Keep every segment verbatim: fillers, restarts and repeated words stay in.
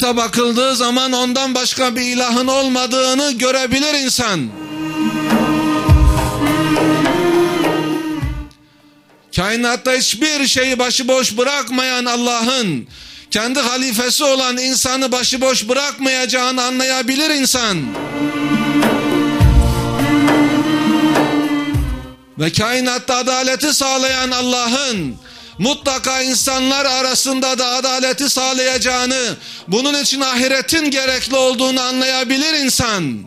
kainata bakıldığı zaman ondan başka bir ilahın olmadığını görebilir insan. Kainatta hiçbir şeyi başıboş bırakmayan Allah'ın kendi halifesi olan insanı başıboş bırakmayacağını anlayabilir insan. Ve kainatta adaleti sağlayan Allah'ın mutlaka insanlar arasında da adaleti sağlayacağını, bunun için ahiretin gerekli olduğunu anlayabilir insan.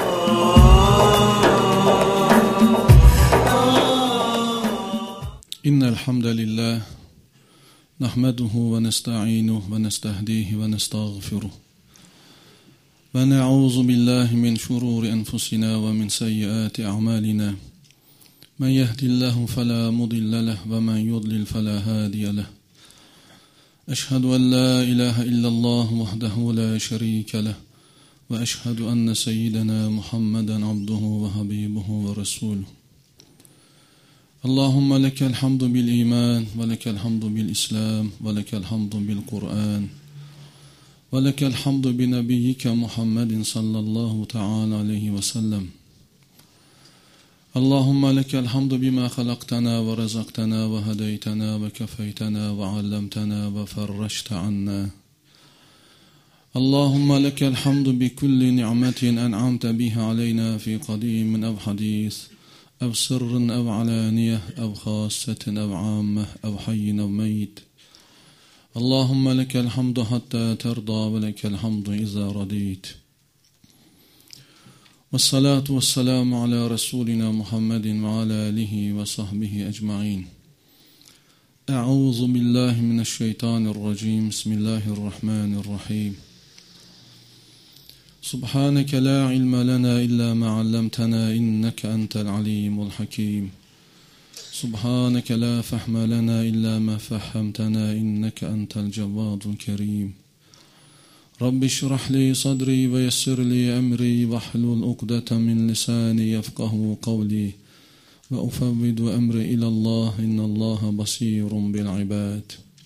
İnnel hamdalillah nahmeduhu ve nestaînuhu ve nestehdihi ve nestağfiruh. Ve na'ûzu billahi min şurûri enfusina ve min seyyiâti a'mâlina. Men yehdillahu felâ mudille leh ve men yudlil felâ hâdiye leh. Eşhedü en la ilahe illallah vahdehu la şerîke leh ve eşhedü enne seyyidena Muhammeden abduhu ve habibuhu ve resûluh. Allahümme lekel hamdu bil iman ve lekel hamdu bil islam ve lekel hamdu bil Kur'an ve lekel hamdu bi nebiyyike Muhammedin sallallahu teala aleyhi ve sellem. Allahümme lekel hamdu bima halaktana ve rezaktana ve hedeytena ve kefeytena ve allemtena ve ferreşte anna. Allahümme lekel hamdu bi kulli ni'metin en'amte biha aleyna fi kadimin ev hadis, ev sırrın ev alaniyeh, ev khassetin ev ammeh, ev hayyin ev meyit. Allahümme lekel hamdu hatta terda ve lekel hamdu iza radit. Vessalatu vesselamu ala Resulina Muhammedin ve ala alihi ve sahbihi ecma'in. Eûzu billahi mineşşeytanirracim. Bismillahirrahmanirrahim. Subhaneke la ilme lena illa ma allamtana inneke entel alimul hakim. Subhaneke la fehme lena illa ma fehhemtena inneke entel cevvadul kerim. Rabbi şrah li sadri ve yessir li emri ve hlul ukdete min lisani yefkahu kavli ve ufevvidu emri ilallah innallaha basirun bil ibad.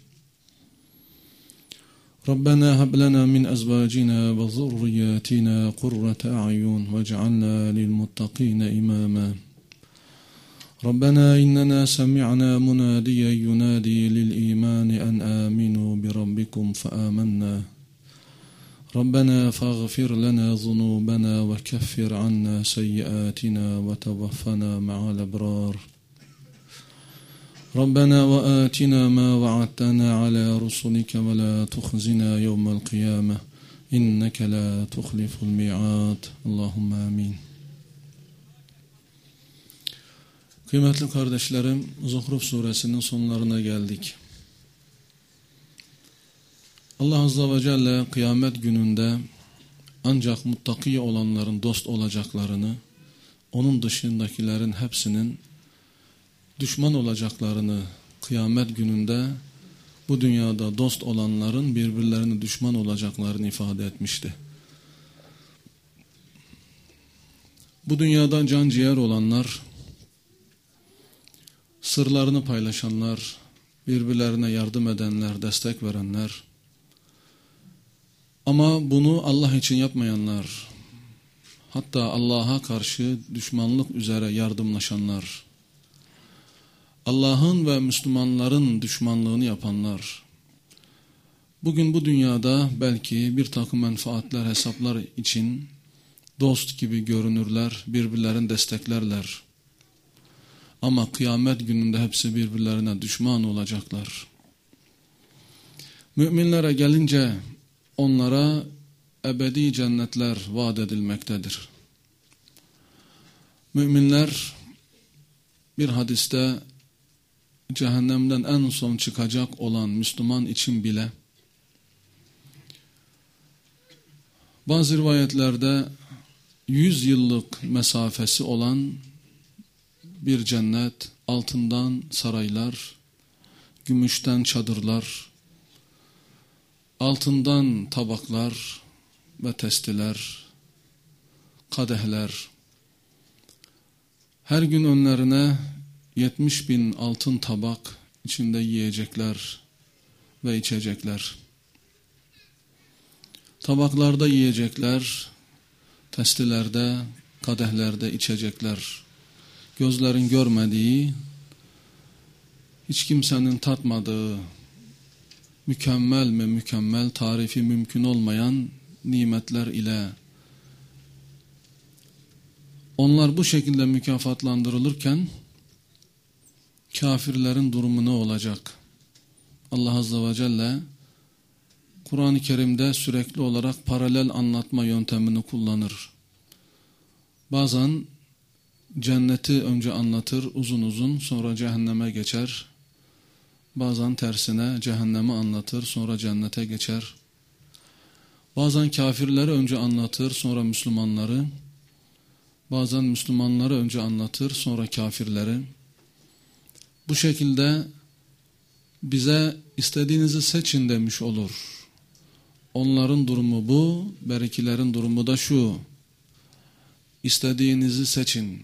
Rabbena heb lena min ezvacina ve zurriyatina kurrate a'yun vec'alna lil muttaqina imama. Rabbena innena semi'na munadiyen yunadi lil imani en aminu bi rabbikum fe amennâ. ربنا فاغفر لنا ذنوبنا وكفر عنا سيئاتنا وتوفنا مع الأبرار ربنا وآتنا ما وعدتنا على رسلك ولا تخزنا يوم القيامة إنك لا تخلف الميعاد اللهم آمين. Kıymetli kardeşlerim, Zuhruf suresinin sonlarına geldik. Allah Azze ve Celle kıyamet gününde ancak muttaki olanların dost olacaklarını, onun dışındakilerin hepsinin düşman olacaklarını, kıyamet gününde bu dünyada dost olanların birbirlerine düşman olacaklarını ifade etmişti. Bu dünyada can ciğer olanlar, sırlarını paylaşanlar, birbirlerine yardım edenler, destek verenler, ama bunu Allah için yapmayanlar, hatta Allah'a karşı düşmanlık üzere yardımlaşanlar, Allah'ın ve Müslümanların düşmanlığını yapanlar, bugün bu dünyada belki bir takım menfaatler, hesaplar için dost gibi görünürler, birbirlerini desteklerler. Ama kıyamet gününde hepsi birbirlerine düşman olacaklar. Müminlere gelince, onlara ebedi cennetler vaat edilmektedir. Müminler bir hadiste cehennemden en son çıkacak olan Müslüman için bile bazı rivayetlerde yüz yıllık mesafesi olan bir cennet, altından saraylar, gümüşten çadırlar, altından tabaklar ve testiler, kadehler, her gün önlerine yetmiş bin altın tabak içinde yiyecekler ve içecekler. tabaklarda yiyecekler, testilerde, kadehlerde içecekler. Gözlerin görmediği, hiç kimsenin tatmadığı, mükemmel mi mükemmel, tarifi mümkün olmayan nimetler ile onlar bu şekilde mükafatlandırılırken kafirlerin durumu ne olacak? Allah Azze ve Celle Kur'an-ı Kerim'de sürekli olarak paralel anlatma yöntemini kullanır. Bazen cenneti önce anlatır uzun uzun, sonra cehenneme geçer. Bazen tersine cehennemi anlatır, sonra cennete geçer. Bazen kafirleri önce anlatır, sonra Müslümanları. Bazen Müslümanları önce anlatır, sonra kafirleri. Bu şekilde bize istediğinizi seçin demiş olur. Onların durumu bu, berikilerin durumu da şu. İstediğinizi seçin.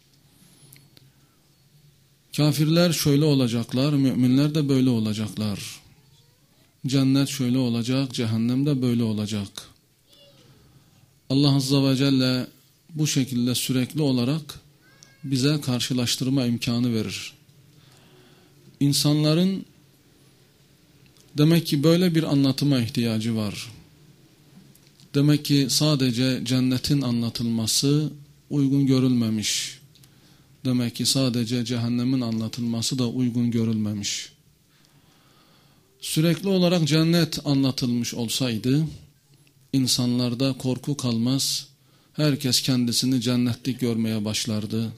Kafirler şöyle olacaklar, müminler de böyle olacaklar. Cennet şöyle olacak, cehennem de böyle olacak. Allah Azze ve Celle bu şekilde sürekli olarak bize karşılaştırma imkanı verir. İnsanların demek ki böyle bir anlatıma ihtiyacı var. Demek ki sadece cennetin anlatılması uygun görülmemiş. Demek ki sadece cehennemin anlatılması da uygun görülmemiş. Sürekli olarak cennet anlatılmış olsaydı, insanlarda korku kalmaz, herkes kendisini cennetlik görmeye başlardı.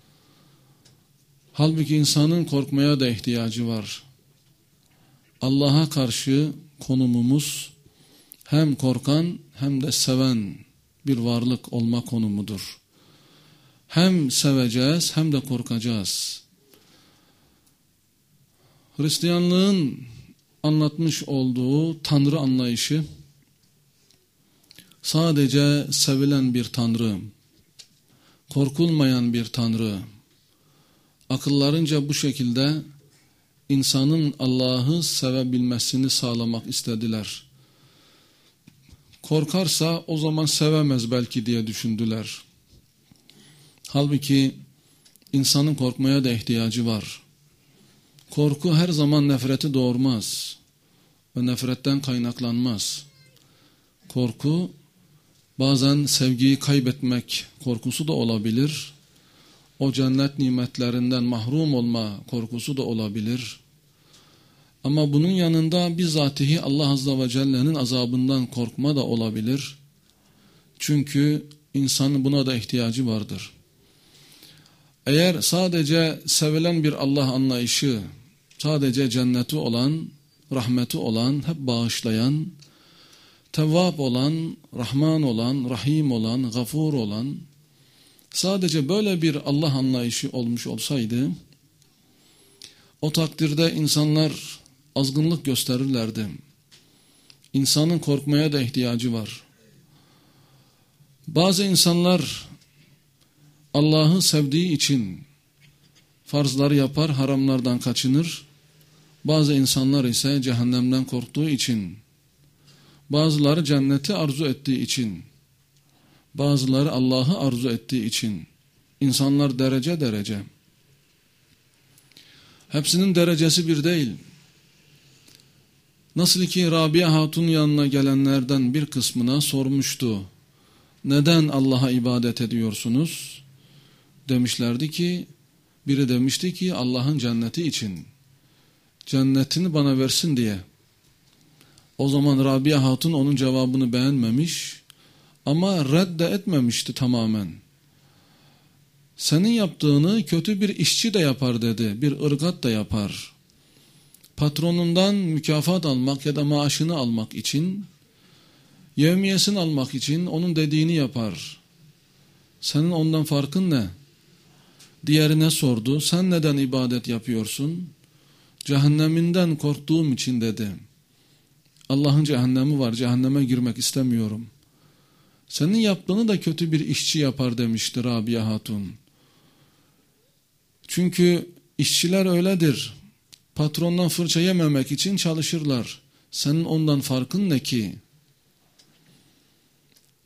Halbuki insanın korkmaya da ihtiyacı var. Allah'a karşı konumumuz hem korkan hem de seven bir varlık olma konumudur. Hem seveceğiz hem de korkacağız. Hristiyanlığın anlatmış olduğu Tanrı anlayışı sadece sevilen bir Tanrı, korkulmayan bir Tanrı. Akıllarınca bu şekilde insanın Allah'ı sevebilmesini sağlamak istediler. Korkarsa o zaman sevemez belki diye düşündüler. Halbuki insanın korkmaya da ihtiyacı var. Korku her zaman nefreti doğurmaz ve nefretten kaynaklanmaz. Korku bazen sevgiyi kaybetmek korkusu da olabilir. O cennet nimetlerinden mahrum olma korkusu da olabilir. Ama bunun yanında bizatihi Allah Azze ve Celle'nin azabından korkma da olabilir. Çünkü insanın buna da ihtiyacı vardır. Eğer sadece sevilen bir Allah anlayışı, sadece cenneti olan, rahmeti olan, hep bağışlayan, Tevvab olan, Rahman olan, Rahim olan, Gafur olan, sadece böyle bir Allah anlayışı olmuş olsaydı, o takdirde insanlar azgınlık gösterirlerdi. İnsanın korkmaya da ihtiyacı var. Bazı insanlar Allah'ı sevdiği için farzları yapar, haramlardan kaçınır. Bazı insanlar ise cehennemden korktuğu için, bazıları cenneti arzu ettiği için, bazıları Allah'ı arzu ettiği için. İnsanlar derece derece. Hepsinin derecesi bir değil. Nasıl ki Rabia Hatun yanına gelenlerden bir kısmına sormuştu. Neden Allah'a ibadet ediyorsunuz? Demişlerdi ki, biri demişti ki Allah'ın cenneti için. Cennetini bana versin diye. O zaman Rabia Hatun onun cevabını beğenmemiş ama redde etmemişti tamamen. Senin yaptığını kötü bir işçi de yapar dedi, bir ırgat da yapar. Patronundan mükafat almak ya da maaşını almak için, yevmiyesini almak için onun dediğini yapar. Senin ondan farkın ne? Diğerine sordu, sen neden ibadet yapıyorsun? Cehenneminden korktuğum için dedi. Allah'ın cehennemi var, cehenneme girmek istemiyorum. Senin yaptığını da kötü bir işçi yapar demişti Rabia Hatun. Çünkü işçiler öyledir. Patrondan fırça yememek için çalışırlar. Senin ondan farkın ne ki?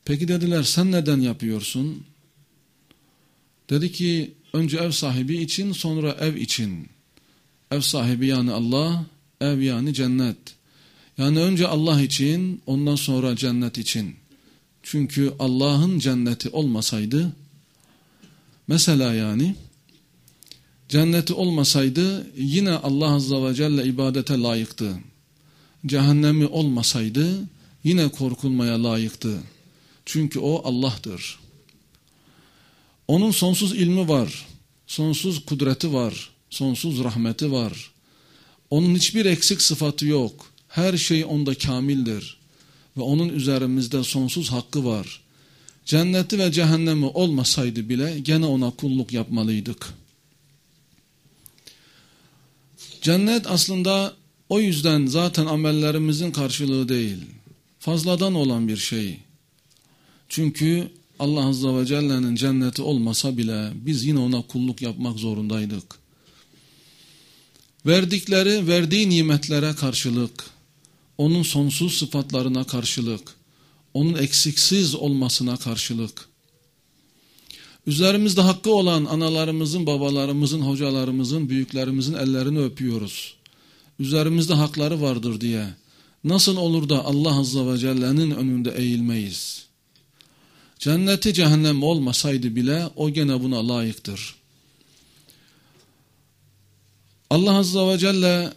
Peki dediler, sen neden yapıyorsun? Dedi ki, önce ev sahibi için, sonra ev için. Ev sahibi yani Allah, ev yani cennet. Yani önce Allah için, ondan sonra cennet için. Çünkü Allah'ın cenneti olmasaydı, mesela yani, cenneti olmasaydı yine Allah Azze ve Celle ibadete layıktı. Cehennemi olmasaydı yine korkulmaya layıktı. Çünkü o Allah'tır. Onun sonsuz ilmi var, sonsuz kudreti var, sonsuz rahmeti var. Onun hiçbir eksik sıfatı yok. Her şey onda kamildir. Ve onun üzerimizde sonsuz hakkı var. Cenneti ve cehennemi olmasaydı bile gene ona kulluk yapmalıydık. Cennet aslında o yüzden zaten amellerimizin karşılığı değil. Fazladan olan bir şey. Çünkü Allah Azze ve Celle'nin cenneti olmasa bile biz yine ona kulluk yapmak zorundaydık. Verdikleri, verdiği nimetlere karşılık, onun sonsuz sıfatlarına karşılık, onun eksiksiz olmasına karşılık, üzerimizde hakkı olan analarımızın, babalarımızın, hocalarımızın, büyüklerimizin ellerini öpüyoruz. Üzerimizde hakları vardır diye. Nasıl olur da Allah Azze ve Celle'nin önünde eğilmeyiz? Cenneti cehennem olmasaydı bile o gene buna layıktır. Allah Azze ve Celle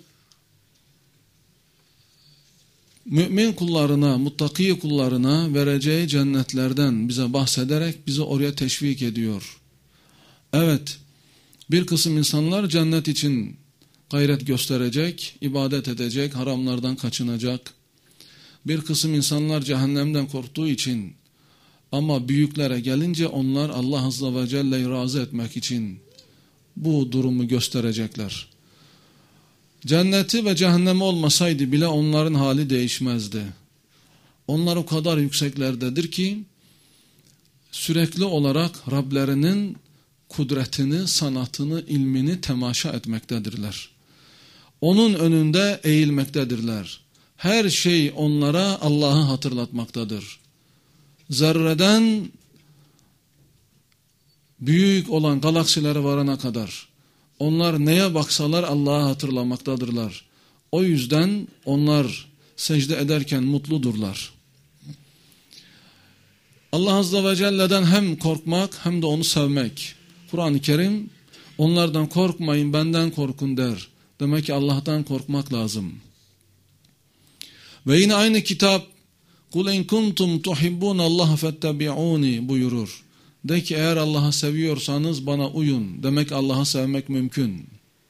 mümin kullarına, muttaki kullarına vereceği cennetlerden bize bahsederek bizi oraya teşvik ediyor. Evet, bir kısım insanlar cennet için gayret gösterecek, ibadet edecek, haramlardan kaçınacak. Bir kısım insanlar cehennemden korktuğu için, ama büyüklere gelince onlar Allah Azze ve Celle'yi razı etmek için bu durumu gösterecekler. Cenneti ve cehennemi olmasaydı bile onların hali değişmezdi. Onlar o kadar yükseklerdedir ki sürekli olarak Rablerinin kudretini, sanatını, ilmini temaşa etmektedirler. Onun önünde eğilmektedirler. Her şey onlara Allah'ı hatırlatmaktadır. Zerreden büyük olan galaksilere varana kadar onlar neye baksalar Allah'ı hatırlamaktadırlar. O yüzden onlar secde ederken mutludurlar. Allah Azze ve Celle'den hem korkmak hem de onu sevmek. Kur'an-ı Kerim onlardan korkmayın, benden korkun der. Demek ki Allah'tan korkmak lazım. Ve yine aynı kitap "Kul in kuntum tuhibbunallaha fettabi'uni" buyurur. De ki eğer Allah'ı seviyorsanız bana uyun. Demek Allah'ı sevmek mümkün.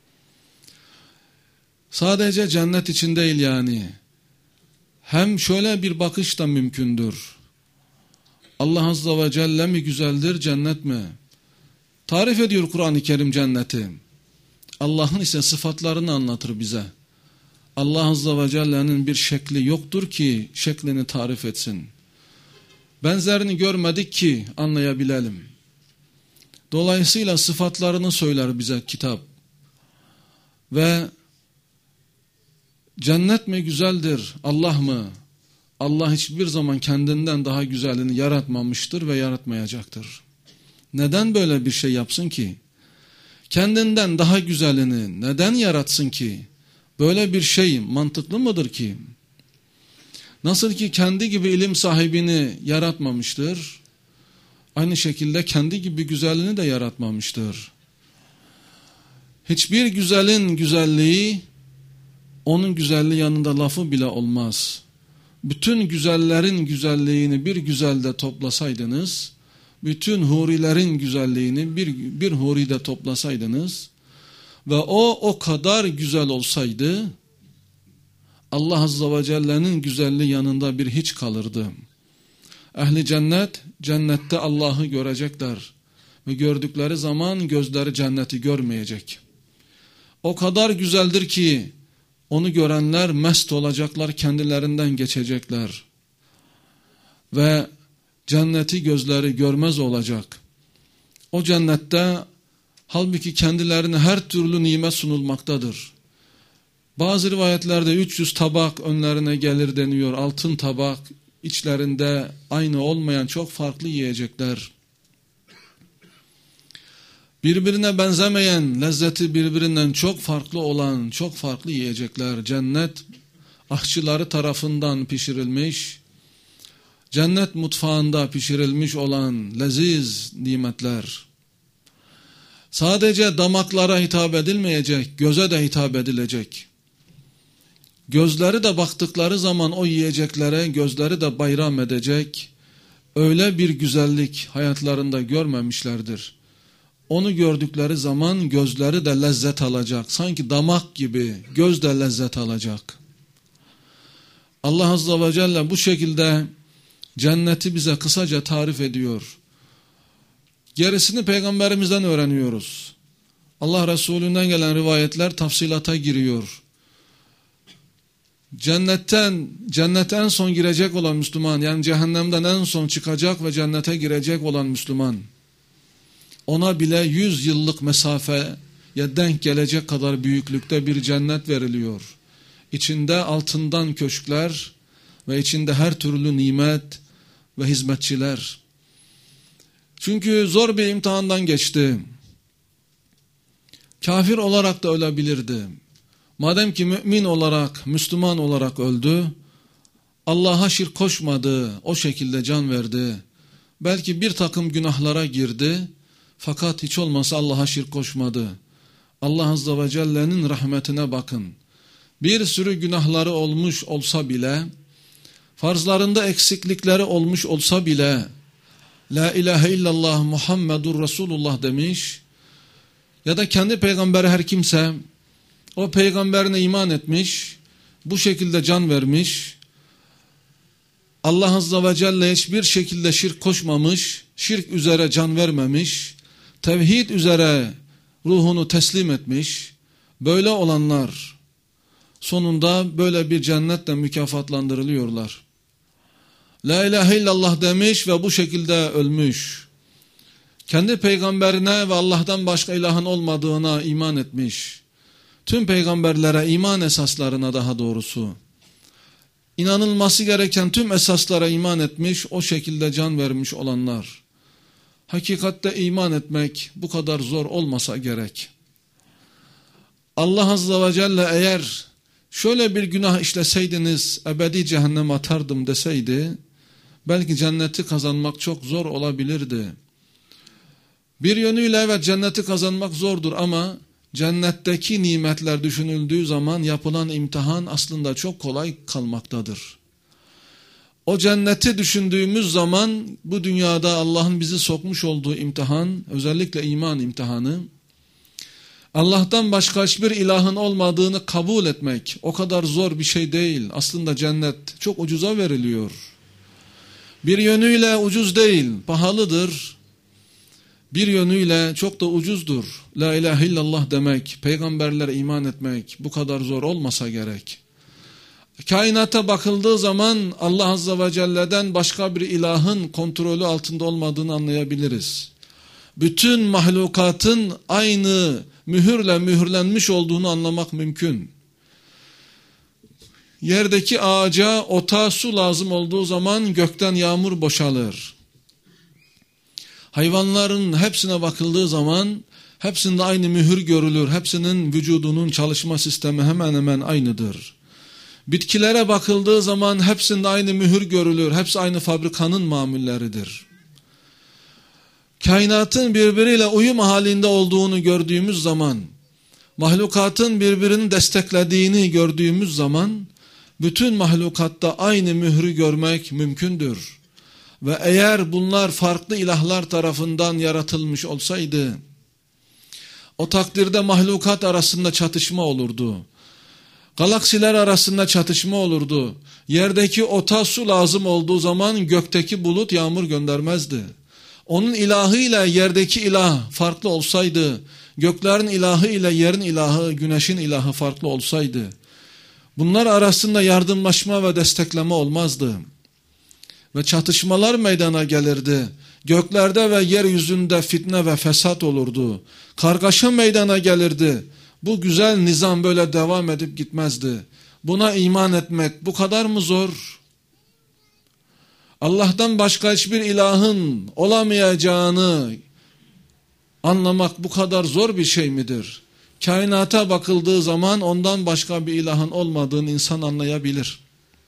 Sadece cennet için değil yani. Hem şöyle bir bakış da mümkündür. Allah Azze ve Celle mi güzeldir, cennet mi? Tarif ediyor Kur'an-ı Kerim cenneti. Allah'ın ise sıfatlarını anlatır bize. Allah Azze ve Celle'nin bir şekli yoktur ki şeklini tarif etsin. Benzerini görmedik ki anlayabilelim. Dolayısıyla sıfatlarını söyler bize kitap. Ve cennet mi güzeldir, Allah mı? Allah hiçbir zaman kendinden daha güzelini yaratmamıştır ve yaratmayacaktır. Neden böyle bir şey yapsın ki? Kendinden daha güzelini neden yaratsın ki? Böyle bir şey mantıklı mıdır ki? Nasıl ki kendi gibi ilim sahibini yaratmamıştır, aynı şekilde kendi gibi güzelliğini de yaratmamıştır. Hiçbir güzelin güzelliği, onun güzelliği yanında lafı bile olmaz. Bütün güzellerin güzelliğini bir güzelde toplasaydınız, bütün hurilerin güzelliğini bir, bir huride toplasaydınız ve o o kadar güzel olsaydı, Allah Azze ve Celle'nin güzelliği yanında bir hiç kalırdı. Ehli cennet, cennette Allah'ı görecekler. Ve gördükleri zaman gözleri cenneti görmeyecek. O kadar güzeldir ki, onu görenler mest olacaklar, kendilerinden geçecekler. Ve cenneti gözleri görmez olacak. O cennette, halbuki kendilerine her türlü nimet sunulmaktadır. Bazı rivayetlerde üç yüz tabak önlerine gelir deniyor. Altın tabak, içlerinde aynı olmayan çok farklı yiyecekler, birbirine benzemeyen, lezzeti birbirinden çok farklı olan çok farklı yiyecekler, cennet aşçıları tarafından pişirilmiş, cennet mutfağında pişirilmiş olan leziz nimetler, sadece damaklara hitap edilmeyecek, göze de hitap edilecek. Gözleri de baktıkları zaman o yiyeceklere gözleri de bayram edecek, öyle bir güzellik hayatlarında görmemişlerdir. Onu gördükleri zaman gözleri de lezzet alacak, sanki damak gibi göz de lezzet alacak. Allah Azze ve Celle bu şekilde cenneti bize kısaca tarif ediyor. Gerisini Peygamberimizden öğreniyoruz. Allah Resulü'nden gelen rivayetler tafsilata giriyor. Cennetten, cennete en son girecek olan Müslüman, yani cehennemden en son çıkacak ve cennete girecek olan Müslüman, ona bile yüz yıllık mesafeye denk gelecek kadar büyüklükte bir cennet veriliyor. İçinde altından köşkler ve içinde her türlü nimet ve hizmetçiler. Çünkü zor bir imtihandan geçti. Kafir olarak da ölebilirdi. Madem ki mümin olarak, Müslüman olarak öldü, Allah'a şirk koşmadı, o şekilde can verdi. Belki bir takım günahlara girdi, fakat hiç olmazsa Allah'a şirk koşmadı. Allah Azze ve Celle'nin rahmetine bakın. Bir sürü günahları olmuş olsa bile, farzlarında eksiklikleri olmuş olsa bile, La ilahe illallah Muhammedur Resulullah demiş, ya da kendi peygamberi her kimse, o peygamberine iman etmiş, bu şekilde can vermiş, Allah Azze ve Celle hiçbir şekilde şirk koşmamış, şirk üzere can vermemiş, tevhid üzere ruhunu teslim etmiş, böyle olanlar sonunda böyle bir cennetle mükafatlandırılıyorlar. La ilahe illallah demiş ve bu şekilde ölmüş. Kendi peygamberine ve Allah'tan başka ilahın olmadığına iman etmiş. Tüm peygamberlere, iman esaslarına daha doğrusu, inanılması gereken tüm esaslara iman etmiş, o şekilde can vermiş olanlar. Hakikatte iman etmek bu kadar zor olmasa gerek. Allah Azze ve Celle eğer şöyle bir günah işleseydiniz ebedi cehenneme atardım deseydi, belki cenneti kazanmak çok zor olabilirdi. Bir yönüyle evet cenneti kazanmak zordur ama cennetteki nimetler düşünüldüğü zaman yapılan imtihan aslında çok kolay kalmaktadır. O cenneti düşündüğümüz zaman bu dünyada Allah'ın bizi sokmuş olduğu imtihan, özellikle iman imtihanı, Allah'tan başka hiçbir ilahın olmadığını kabul etmek o kadar zor bir şey değil. Aslında cennet çok ucuza veriliyor. Bir yönüyle ucuz değil, pahalıdır. Bir yönüyle çok da ucuzdur. La ilahe illallah demek, peygamberlere iman etmek bu kadar zor olmasa gerek. Kainata bakıldığı zaman Allah Azze ve Celle'den başka bir ilahın kontrolü altında olmadığını anlayabiliriz. Bütün mahlukatın aynı mühürle mühürlenmiş olduğunu anlamak mümkün. Yerdeki ağaca, ota su lazım olduğu zaman gökten yağmur boşalır. Hayvanların hepsine bakıldığı zaman hepsinde aynı mühür görülür. Hepsinin vücudunun çalışma sistemi hemen hemen aynıdır. Bitkilere bakıldığı zaman hepsinde aynı mühür görülür. Hepsi aynı fabrikanın mamulleridir. Kainatın birbiriyle uyum halinde olduğunu gördüğümüz zaman, mahlukatın birbirini desteklediğini gördüğümüz zaman, bütün mahlukatta aynı mührü görmek mümkündür. Ve eğer bunlar farklı ilahlar tarafından yaratılmış olsaydı, o takdirde mahlukat arasında çatışma olurdu. Galaksiler arasında çatışma olurdu. Yerdeki ota su lazım olduğu zaman gökteki bulut yağmur göndermezdi. Onun ilahı ile yerdeki ilah farklı olsaydı, göklerin ilahı ile yerin ilahı, güneşin ilahı farklı olsaydı, bunlar arasında yardımlaşma ve destekleme olmazdı. Ve çatışmalar meydana gelirdi. Göklerde ve yeryüzünde fitne ve fesat olurdu. Kargaşa meydana gelirdi. Bu güzel nizam böyle devam edip gitmezdi. Buna iman etmek bu kadar mı zor? Allah'tan başka hiçbir ilahın olamayacağını anlamak bu kadar zor bir şey midir? Kainata bakıldığı zaman ondan başka bir ilahın olmadığını insan anlayabilir.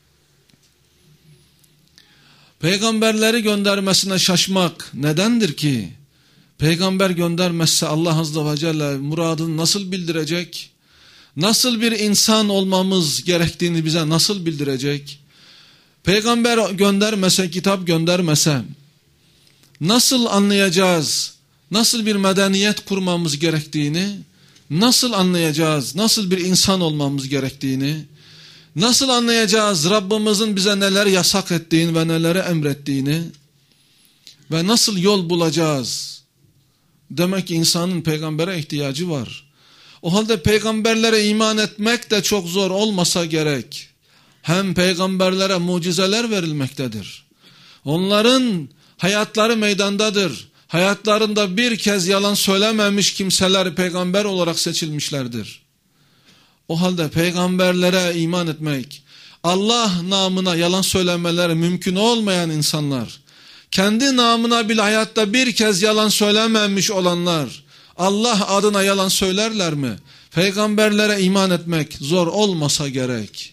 Peygamberleri göndermesine şaşmak nedendir ki? Peygamber göndermezse Allah Azze ve Celle muradını nasıl bildirecek? Nasıl bir insan olmamız gerektiğini bize nasıl bildirecek? Peygamber göndermese, kitap göndermese nasıl anlayacağız? Nasıl bir medeniyet kurmamız gerektiğini? Nasıl anlayacağız? Nasıl bir insan olmamız gerektiğini? Nasıl anlayacağız Rabbimizin bize neler yasak ettiğini ve neleri emrettiğini? Ve nasıl yol bulacağız? Demek ki insanın peygambere ihtiyacı var. O halde peygamberlere iman etmek de çok zor olmasa gerek. Hem peygamberlere mucizeler verilmektedir. Onların hayatları meydandadır. Hayatlarında bir kez yalan söylememiş kimseler peygamber olarak seçilmişlerdir. O halde peygamberlere iman etmek, Allah namına yalan söylemeleri mümkün olmayan insanlar, kendi namına bile hayatta bir kez yalan söylememiş olanlar, Allah adına yalan söylerler mi? Peygamberlere iman etmek zor olmasa gerek.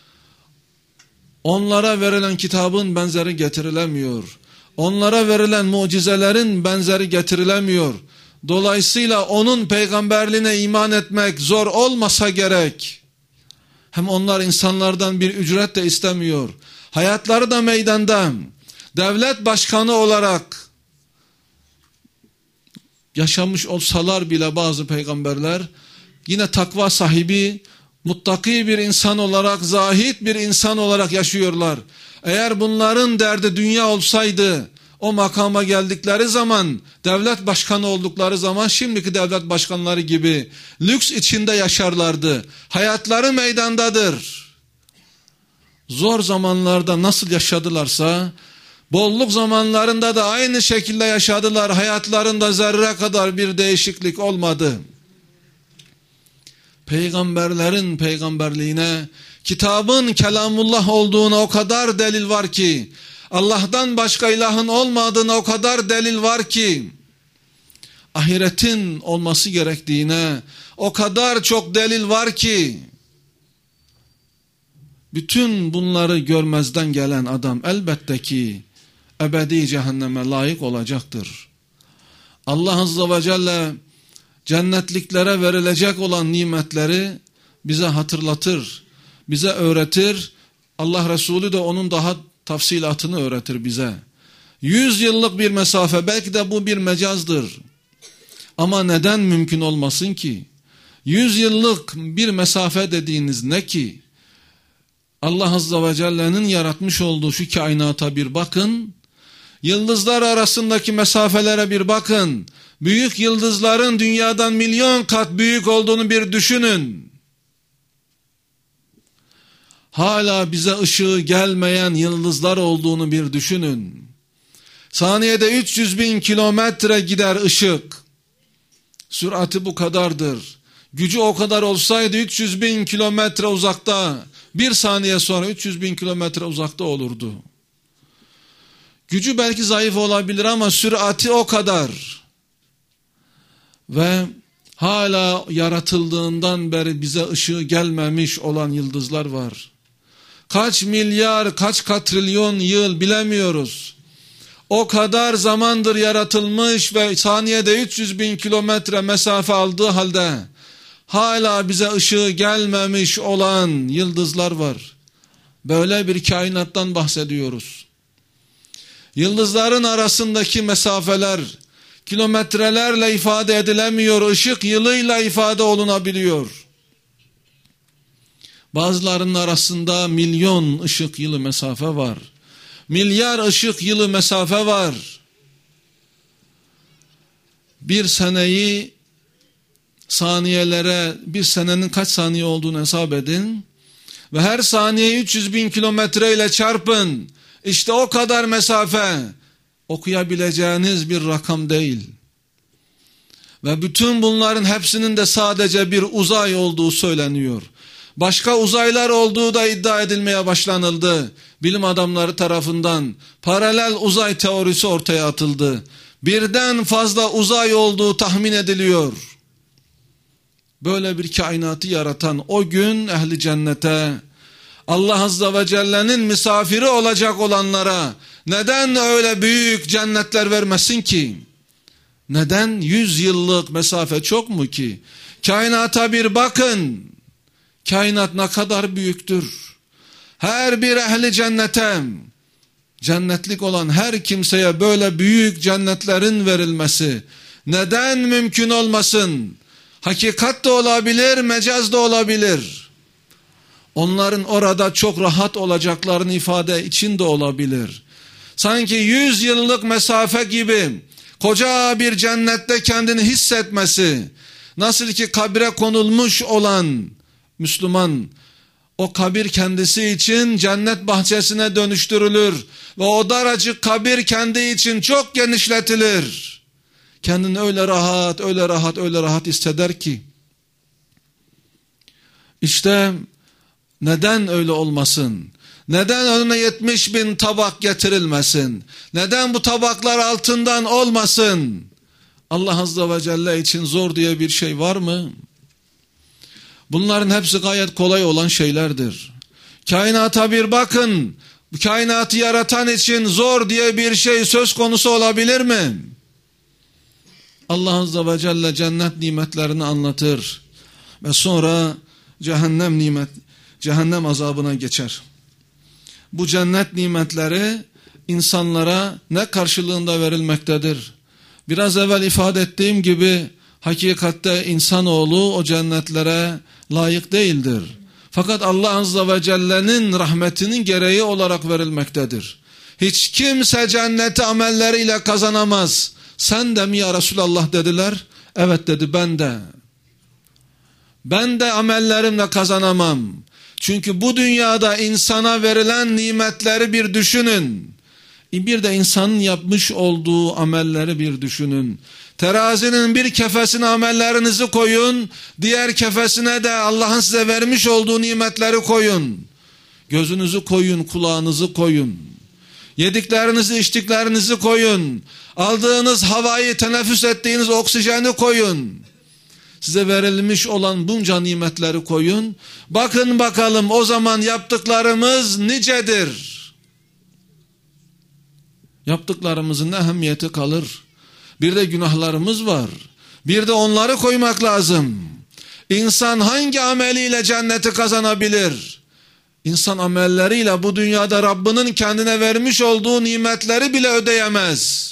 Onlara verilen kitabın benzeri getirilemiyor. Onlara verilen mucizelerin benzeri getirilemiyor. Dolayısıyla onun peygamberliğine iman etmek zor olmasa gerek. Hem onlar insanlardan bir ücret de istemiyor. Hayatları da meydanda. Devlet başkanı olarak yaşamış olsalar bile bazı peygamberler yine takva sahibi, muttaki bir insan olarak, zahid bir insan olarak yaşıyorlar. Eğer bunların derdi dünya olsaydı, o makama geldikleri zaman, devlet başkanı oldukları zaman şimdiki devlet başkanları gibi lüks içinde yaşarlardı. Hayatları meydandadır. Zor zamanlarda nasıl yaşadılarsa, bolluk zamanlarında da aynı şekilde yaşadılar. Hayatlarında zerre kadar bir değişiklik olmadı. Peygamberlerin peygamberliğine, kitabın kelamullah olduğuna o kadar delil var ki, Allah'tan başka ilahın olmadığına o kadar delil var ki, ahiretin olması gerektiğine o kadar çok delil var ki, bütün bunları görmezden gelen adam elbette ki ebedi cehenneme layık olacaktır. Allah Azze ve Celle cennetliklere verilecek olan nimetleri bize hatırlatır, bize öğretir. Allah Resulü de onun daha tafsilatını öğretir bize. Yüz yıllık bir mesafe, belki de bu bir mecazdır. Ama neden mümkün olmasın ki? Yüz yıllık bir mesafe dediğiniz ne ki? Allah Azze ve Celle'nin yaratmış olduğu şu kainata bir bakın. Yıldızlar arasındaki mesafelere bir bakın. Büyük yıldızların dünyadan milyon kat büyük olduğunu bir düşünün. Hala bize ışığı gelmeyen yıldızlar olduğunu bir düşünün. Saniyede üç yüz bin kilometre gider ışık. Sürati bu kadardır. Gücü o kadar olsaydı üç yüz bin kilometre uzakta, bir saniye sonra üç yüz bin kilometre uzakta olurdu. Gücü belki zayıf olabilir ama sürati o kadar. Ve hala yaratıldığından beri bize ışığı gelmemiş olan yıldızlar var. Kaç milyar, kaç katrilyon yıl bilemiyoruz. O kadar zamandır yaratılmış ve saniyede üç yüz bin kilometre mesafe aldığı halde hala bize ışığı gelmemiş olan yıldızlar var. Böyle bir kainattan bahsediyoruz. Yıldızların arasındaki mesafeler kilometrelerle ifade edilemiyor, ışık yılıyla ifade olunabiliyor. Bazılarının arasında milyon ışık yılı mesafe var. Milyar ışık yılı mesafe var. Bir seneyi saniyelere, bir senenin kaç saniye olduğunu hesap edin. Ve her saniye üç yüz bin kilometre ile çarpın. İşte o kadar mesafe. Okuyabileceğiniz bir rakam değil. Ve bütün bunların hepsinin de sadece bir uzay olduğu söyleniyor. Başka uzaylar olduğu da iddia edilmeye başlanıldı. bilim adamları tarafından paralel uzay teorisi ortaya atıldı. Birden fazla uzay olduğu tahmin ediliyor. Böyle bir kainatı yaratan o gün ehli cennete, Allah Azze ve Celle'nin misafiri olacak olanlara neden öyle büyük cennetler vermesin ki? Neden? Yüz yıllık mesafe çok mu ki? Kainata bir bakın. Kainat ne kadar büyüktür. Her bir ehli cennete, cennetlik olan her kimseye böyle büyük cennetlerin verilmesi neden mümkün olmasın? Hakikat da olabilir, mecaz da olabilir. Onların orada çok rahat olacaklarını ifade için de olabilir. Sanki yüz yıllık mesafe gibi koca bir cennette kendini hissetmesi, nasıl ki kabre konulmuş olan Müslüman, o kabir kendisi için cennet bahçesine dönüştürülür ve o daracık kabir kendi için çok genişletilir. Kendini öyle rahat, öyle rahat, öyle rahat hisseder ki. İşte neden öyle olmasın? Neden önüne yetmiş bin tabak getirilmesin? Neden bu tabaklar altından olmasın? Allah Azze ve Celle için zor diye bir şey var mı? Bunların hepsi gayet kolay olan şeylerdir. Kainata bir bakın. Bu kainatı yaratan için zor diye bir şey söz konusu olabilir mi? Allah Azze ve Celle cennet nimetlerini anlatır. Ve sonra cehennem nimet, cehennem azabına geçer. Bu cennet nimetleri insanlara ne karşılığında verilmektedir? Biraz evvel ifade ettiğim gibi hakikatte insanoğlu o cennetlere layık değildir. Fakat Allah Azze ve Celle'nin rahmetinin gereği olarak verilmektedir. Hiç kimse cenneti amelleriyle kazanamaz. Sen de mi ya Resulallah dediler. Evet dedi, ben de. Ben de amellerimle kazanamam. Çünkü bu dünyada insana verilen nimetleri bir düşünün. Bir de insanın yapmış olduğu amelleri bir düşünün. Terazinin bir kefesine amellerinizi koyun, diğer kefesine de Allah'ın size vermiş olduğu nimetleri koyun. Gözünüzü koyun, kulağınızı koyun. Yediklerinizi, içtiklerinizi koyun. Aldığınız havayı, teneffüs ettiğiniz oksijeni koyun. Size verilmiş olan bunca nimetleri koyun. Bakın bakalım o zaman yaptıklarımız nicedir? Yaptıklarımızın ne ehemmiyeti kalır? Bir de günahlarımız var. Bir de onları koymak lazım. İnsan hangi ameliyle cenneti kazanabilir? İnsan amelleriyle bu dünyada Rabbinin kendine vermiş olduğu nimetleri bile ödeyemez.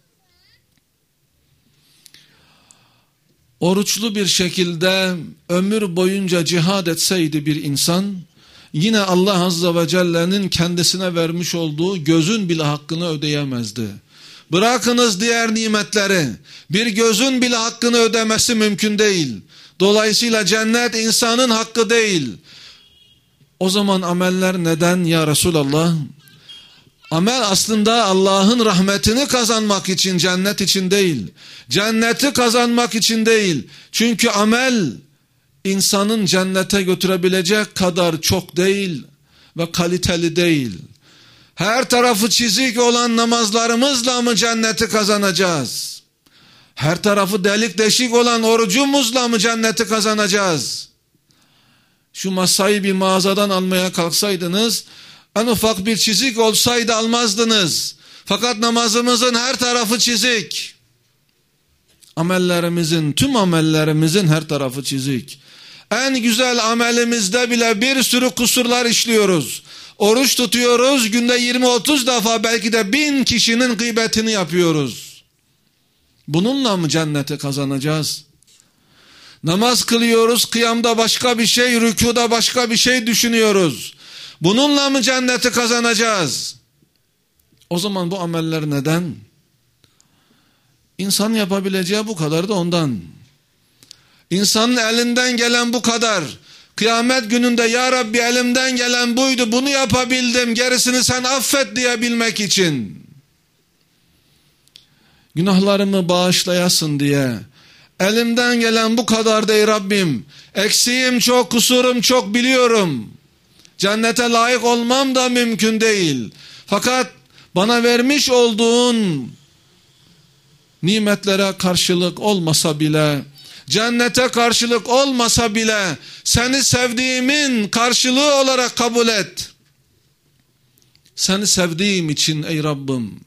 Oruçlu bir şekilde ömür boyunca cihad etseydi bir insan, yine Allah Azze ve Celle'nin kendisine vermiş olduğu gözün bile hakkını ödeyemezdi. Bırakınız diğer nimetleri, bir gözün bile hakkını ödemesi mümkün değil. Dolayısıyla cennet insanın hakkı değil. O zaman ameller neden ya Resulallah? Amel aslında Allah'ın rahmetini kazanmak için, cennet için değil. Cenneti kazanmak için değil. Çünkü amel insanın cennete götürebilecek kadar çok değil ve kaliteli değil. Her tarafı çizik olan namazlarımızla mı cenneti kazanacağız? Her tarafı delik deşik olan orucumuzla mı cenneti kazanacağız? Şu masayı bir mağazadan almaya kalksaydınız, en ufak bir çizik olsaydı almazdınız. Fakat namazımızın her tarafı çizik. Amellerimizin, tüm amellerimizin her tarafı çizik. En güzel amelimizde bile bir sürü kusurlar işliyoruz. Oruç tutuyoruz, günde yirmi otuz defa belki de bin kişinin gıybetini yapıyoruz. Bununla mı cenneti kazanacağız? Namaz kılıyoruz, kıyamda başka bir şey, rükuda başka bir şey düşünüyoruz. Bununla mı cenneti kazanacağız? O zaman bu ameller neden? İnsanın yapabileceği bu kadar da ondan. İnsanın elinden gelen bu kadar. Kıyamet gününde ya Rabbi elimden gelen buydu, bunu yapabildim, gerisini sen affet diyebilmek için. Günahlarımı bağışlayasın diye. Elimden gelen bu kadar ey Rabbim. Eksiğim çok, kusurum çok biliyorum. Cennete layık olmam da mümkün değil. Fakat bana vermiş olduğun nimetlere karşılık olmasa bile, cennete karşılık olmasa bile seni sevdiğimin karşılığı olarak kabul et. Seni sevdiğim için ey Rabbim.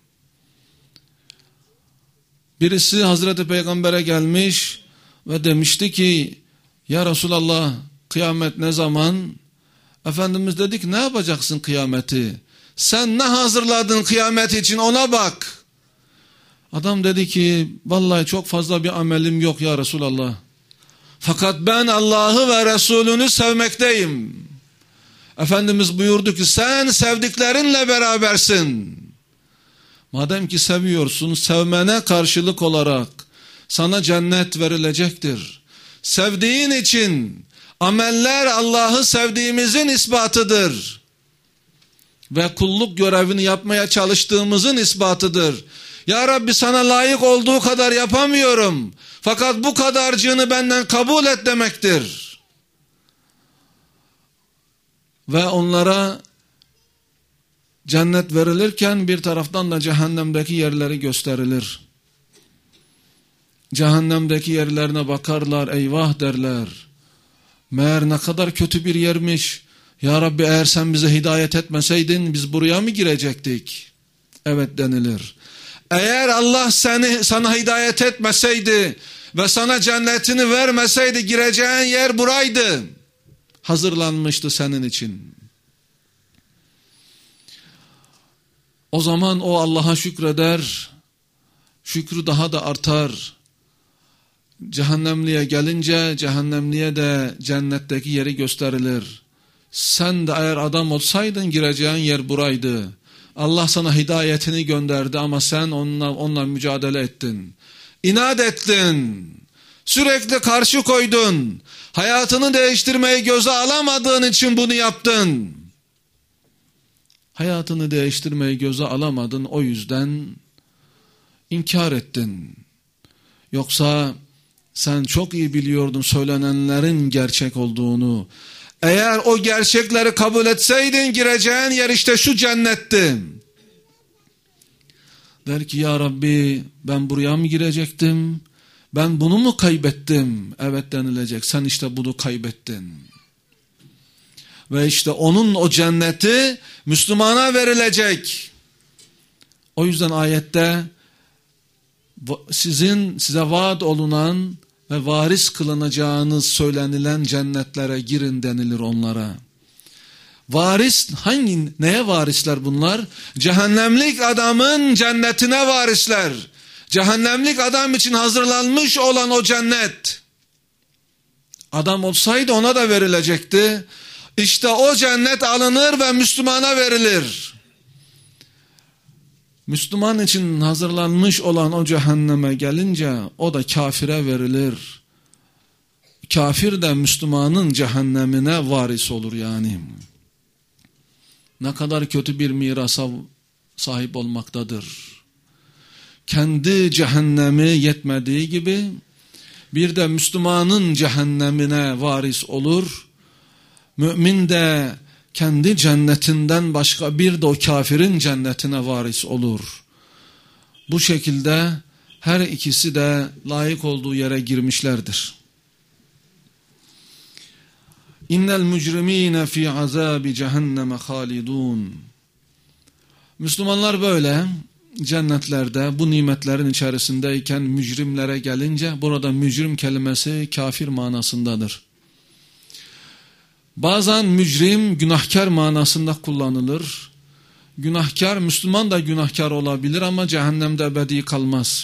Birisi Hazreti Peygamber'e gelmiş ve demişti ki ya Resulallah, kıyamet ne zaman? Efendimiz dedik, ne yapacaksın kıyameti? Sen ne hazırladın kıyamet için, ona bak. Adam dedi ki vallahi çok fazla bir amelim yok ya Resulallah. Fakat ben Allah'ı ve Resulünü sevmekteyim. Efendimiz buyurdu ki sen sevdiklerinle berabersin. Madem ki seviyorsun, sevmene karşılık olarak sana cennet verilecektir. Sevdiğin için ameller Allah'ı sevdiğimizin ispatıdır. Ve kulluk görevini yapmaya çalıştığımızın ispatıdır. Ya Rabbi, sana layık olduğu kadar yapamıyorum. Fakat bu kadarcığını benden kabul et demektir. Ve onlara cennet verilirken bir taraftan da cehennemdeki yerleri gösterilir. Cehennemdeki yerlerine bakarlar, eyvah derler. Meğer ne kadar kötü bir yermiş. Ya Rabbi, eğer sen bize hidayet etmeseydin biz buraya mı girecektik? Evet denilir. Eğer Allah seni sana hidayet etmeseydi ve sana cennetini vermeseydi gireceğin yer buraydı. Hazırlanmıştı senin için. O zaman o Allah'a şükreder, şükrü daha da artar. Cehennemliye gelince cehennemliye de cennetteki yeri gösterilir. Sen de eğer adam olsaydın gireceğin yer buraydı. Allah sana hidayetini gönderdi ama sen onunla, onunla mücadele ettin. İnat ettin. Sürekli karşı koydun. Hayatını değiştirmeyi göze alamadığın için bunu yaptın. Hayatını değiştirmeyi göze alamadın, o yüzden inkar ettin. Yoksa sen çok iyi biliyordun söylenenlerin gerçek olduğunu. Eğer o gerçekleri kabul etseydin gireceğin yer işte şu cennetti. Der ki ya Rabbi, ben buraya mı girecektim? Ben bunu mu kaybettim? Evet denilecek. Sen işte bunu kaybettin. Ve işte onun o cenneti Müslümana verilecek. O yüzden ayette sizin size vaat olunan ve varis kılınacağınız söylenilen cennetlere girin denilir onlara. Varis hangi, neye varisler bunlar? Cehennemlik adamın cennetine varisler. Cehennemlik adam için hazırlanmış olan o cennet. Adam olsaydı ona da verilecekti. İşte o cennet alınır ve Müslümana verilir. Müslüman için hazırlanmış olan o cehenneme gelince o da kafire verilir. Kafir de Müslümanın cehennemine varis olur yani. Ne kadar kötü bir mirasa sahip olmaktadır. Kendi cehennemi yetmediği gibi bir de Müslümanın cehennemine varis olur. Mümin de kendi cennetinden başka bir de o kafirin cennetine varis olur. Bu şekilde her ikisi de layık olduğu yere girmişlerdir. İnnel mücrimine fi azabi cehenneme halidun. Müslümanlar böyle cennetlerde bu nimetlerin içerisindeyken mücrimlere gelince burada mücrim kelimesi kafir manasındadır. Bazen mücrim günahkar manasında kullanılır. Günahkar, Müslüman da günahkar olabilir ama cehennemde ebedi kalmaz.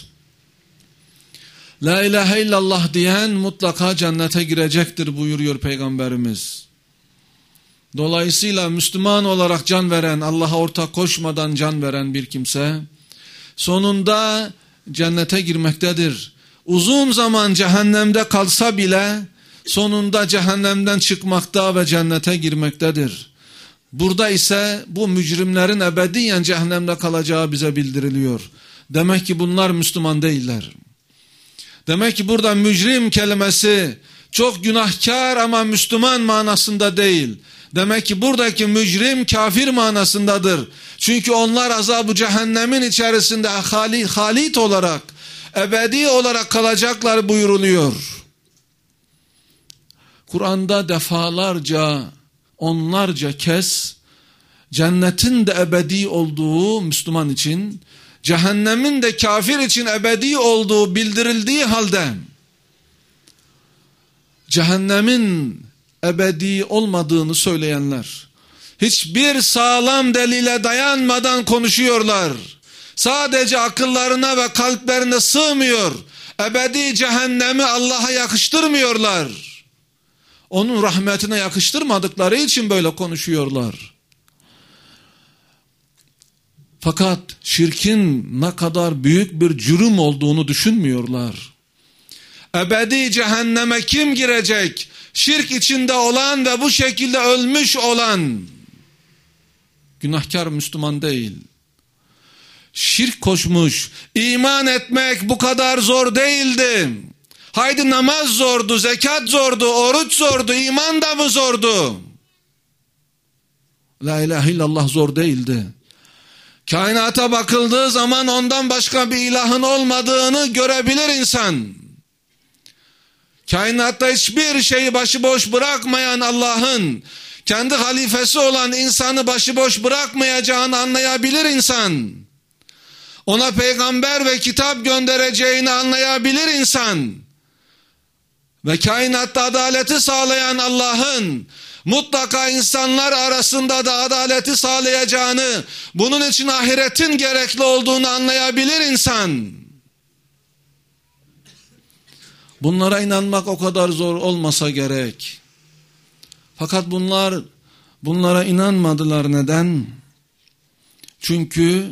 La ilahe illallah diyen mutlaka cennete girecektir buyuruyor Peygamberimiz. Dolayısıyla Müslüman olarak can veren, Allah'a ortak koşmadan can veren bir kimse sonunda cennete girmektedir. Uzun zaman cehennemde kalsa bile sonunda cehennemden çıkmakta ve cennete girmektedir. Burada ise bu mücrimlerin ebediyen cehennemde kalacağı bize bildiriliyor. Demek ki bunlar Müslüman değiller. Demek ki burada mücrim kelimesi çok günahkar ama Müslüman manasında değil. Demek ki buradaki mücrim kafir manasındadır. Çünkü onlar azab-ı cehennemin içerisinde hali, halit olarak, ebedi olarak kalacaklar buyuruluyor. Kur'an'da defalarca, onlarca kez cennetin de ebedi olduğu Müslüman için, cehennemin de kafir için ebedi olduğu bildirildiği halde, cehennemin ebedi olmadığını söyleyenler, hiçbir sağlam delile dayanmadan konuşuyorlar. Sadece akıllarına ve kalplerine sığmıyor. Ebedi cehennemi Allah'a yakıştırmıyorlar. Onun rahmetine yakıştırmadıkları için böyle konuşuyorlar. Fakat şirkin ne kadar büyük bir cürüm olduğunu düşünmüyorlar. Ebedi cehenneme kim girecek? Şirk içinde olan ve bu şekilde ölmüş olan günahkar Müslüman değil. Şirk koşmuş. İman etmek bu kadar zor değildi. Haydi namaz zordu, zekat zordu, oruç zordu, iman da mı zordu? La ilahe illallah zor değildi. Kainata bakıldığı zaman ondan başka bir ilahın olmadığını görebilir insan. Kainatta hiçbir şeyi başıboş bırakmayan Allah'ın, kendi halifesi olan insanı başıboş bırakmayacağını anlayabilir insan. Ona peygamber ve kitap göndereceğini anlayabilir insan. Ve kainatta adaleti sağlayan Allah'ın mutlaka insanlar arasında da adaleti sağlayacağını, bunun için ahiretin gerekli olduğunu anlayabilir insan. Bunlara inanmak o kadar zor olmasa gerek. Fakat bunlar bunlara inanmadılar. Neden? Çünkü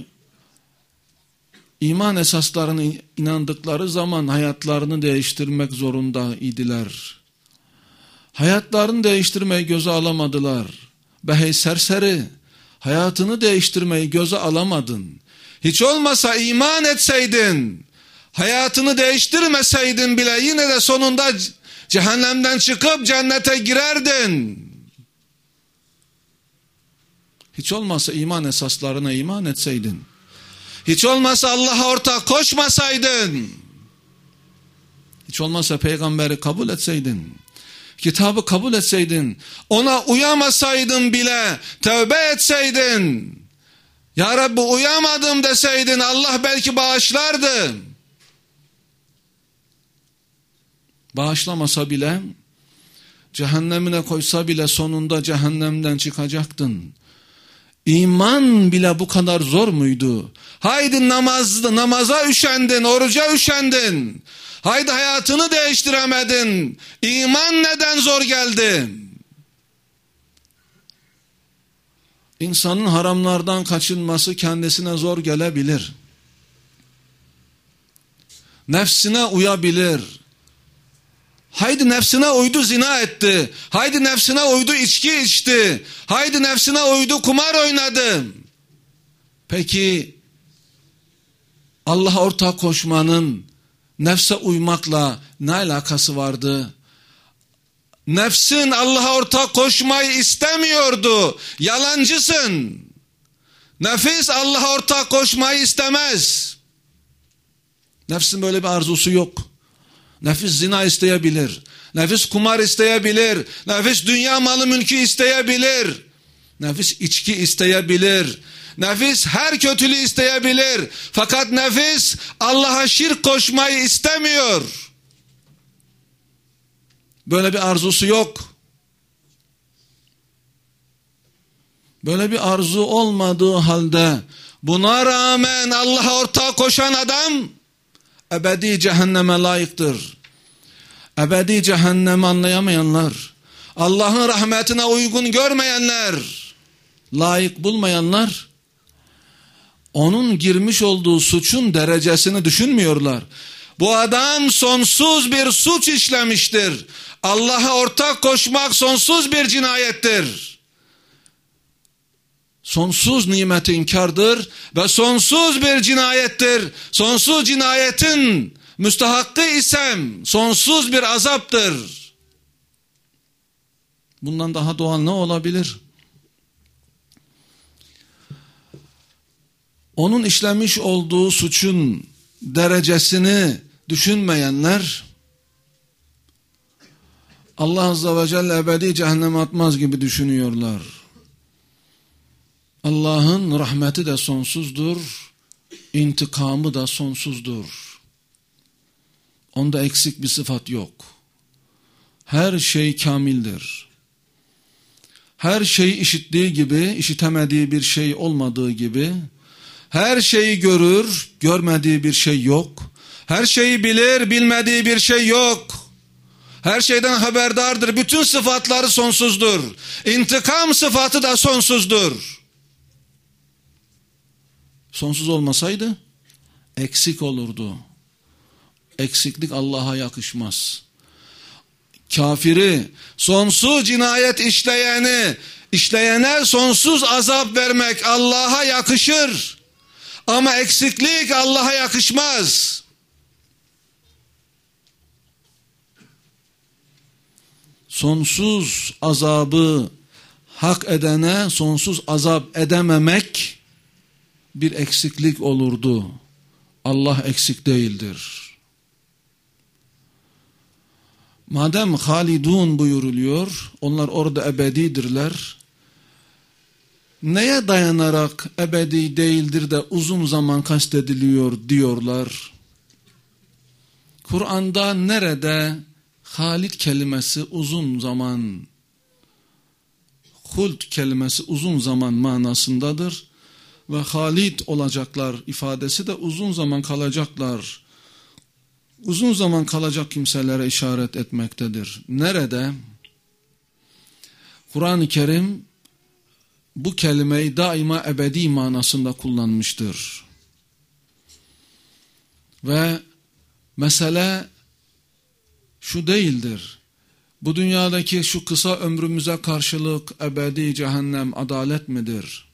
iman esaslarına inandıkları zaman hayatlarını değiştirmek zorunda idiler. Hayatlarını değiştirmeyi göze alamadılar. Be hey serseri, hayatını değiştirmeyi göze alamadın. Hiç olmasa iman etseydin, hayatını değiştirmeseydin bile yine de sonunda cehennemden çıkıp cennete girerdin. Hiç olmasa iman esaslarına iman etseydin. Hiç olmasa Allah'a ortak koşmasaydın. Hiç olmasa peygamberi kabul etseydin. Kitabı kabul etseydin. Ona uyamasaydın bile tövbe etseydin. Ya Rabbi uyamadım deseydin, Allah belki bağışlardı. Bağışlamasa bile, cehennemine koysa bile sonunda cehennemden çıkacaktın. İman bile bu kadar zor muydu? Haydi namazdı, namaza üşendin, oruca üşendin. Haydi hayatını değiştiremedin. İman neden zor geldi? İnsanın haramlardan kaçınması kendisine zor gelebilir. Nefsine uyabilir. Haydi nefsine uydu zina etti. Haydi nefsine uydu içki içti. Haydi nefsine uydu kumar oynadı. Peki Allah'a ortak koşmanın nefse uymakla ne alakası vardı? Nefsin Allah'a ortak koşmayı istemiyordu. Yalancısın. Nefis Allah'a ortak koşmayı istemez. Nefsin böyle bir arzusu yok. Nefis zina isteyebilir. Nefis kumar isteyebilir. Nefis dünya malı mülkü isteyebilir. Nefis içki isteyebilir. Nefis her kötülüğü isteyebilir. Fakat nefis Allah'a şirk koşmayı istemiyor. Böyle bir arzusu yok. Böyle bir arzu olmadığı halde buna rağmen Allah'a ortak koşan adam ebedi cehenneme layıktır. Ebedi cehennemi anlayamayanlar, Allah'ın rahmetine uygun görmeyenler, layık bulmayanlar, onun girmiş olduğu suçun derecesini düşünmüyorlar. Bu adam sonsuz bir suç işlemiştir. Allah'a ortak koşmak sonsuz bir cinayettir. Sonsuz nimeti inkardır ve sonsuz bir cinayettir. Sonsuz cinayetin müstehakkı isem sonsuz bir azaptır. Bundan daha doğal ne olabilir? Onun işlemiş olduğu suçun derecesini düşünmeyenler Allah Azze ve Celle ebedi cehenneme atmaz gibi düşünüyorlar. Allah'ın rahmeti de sonsuzdur, intikamı da sonsuzdur. Onda eksik bir sıfat yok. Her şey kamildir. Her şey işittiği gibi, işitemediği bir şey olmadığı gibi, her şeyi görür, görmediği bir şey yok. Her şeyi bilir, bilmediği bir şey yok. Her şeyden haberdardır. Bütün sıfatları sonsuzdur. İntikam sıfatı da sonsuzdur. Sonsuz olmasaydı eksik olurdu. Eksiklik Allah'a yakışmaz. Kafiri, sonsuz cinayet işleyeni, işleyene sonsuz azap vermek Allah'a yakışır. Ama eksiklik Allah'a yakışmaz. Sonsuz azabı hak edene sonsuz azap edememek bir eksiklik olurdu. Allah eksik değildir. Madem halidun buyuruluyor, onlar orada ebedidirler. Neye dayanarak ebedi değildir de uzun zaman kastediliyor diyorlar? Kur'an'da nerede halid kelimesi uzun zaman, hult kelimesi uzun zaman manasındadır ve halid olacaklar ifadesi de uzun zaman kalacaklar, uzun zaman kalacak kimselere işaret etmektedir. Nerede? Kur'an-ı Kerim bu kelimeyi daima ebedi manasında kullanmıştır. Ve mesele şu değildir. Bu dünyadaki şu kısa ömrümüze karşılık ebedi cehennem adalet midir?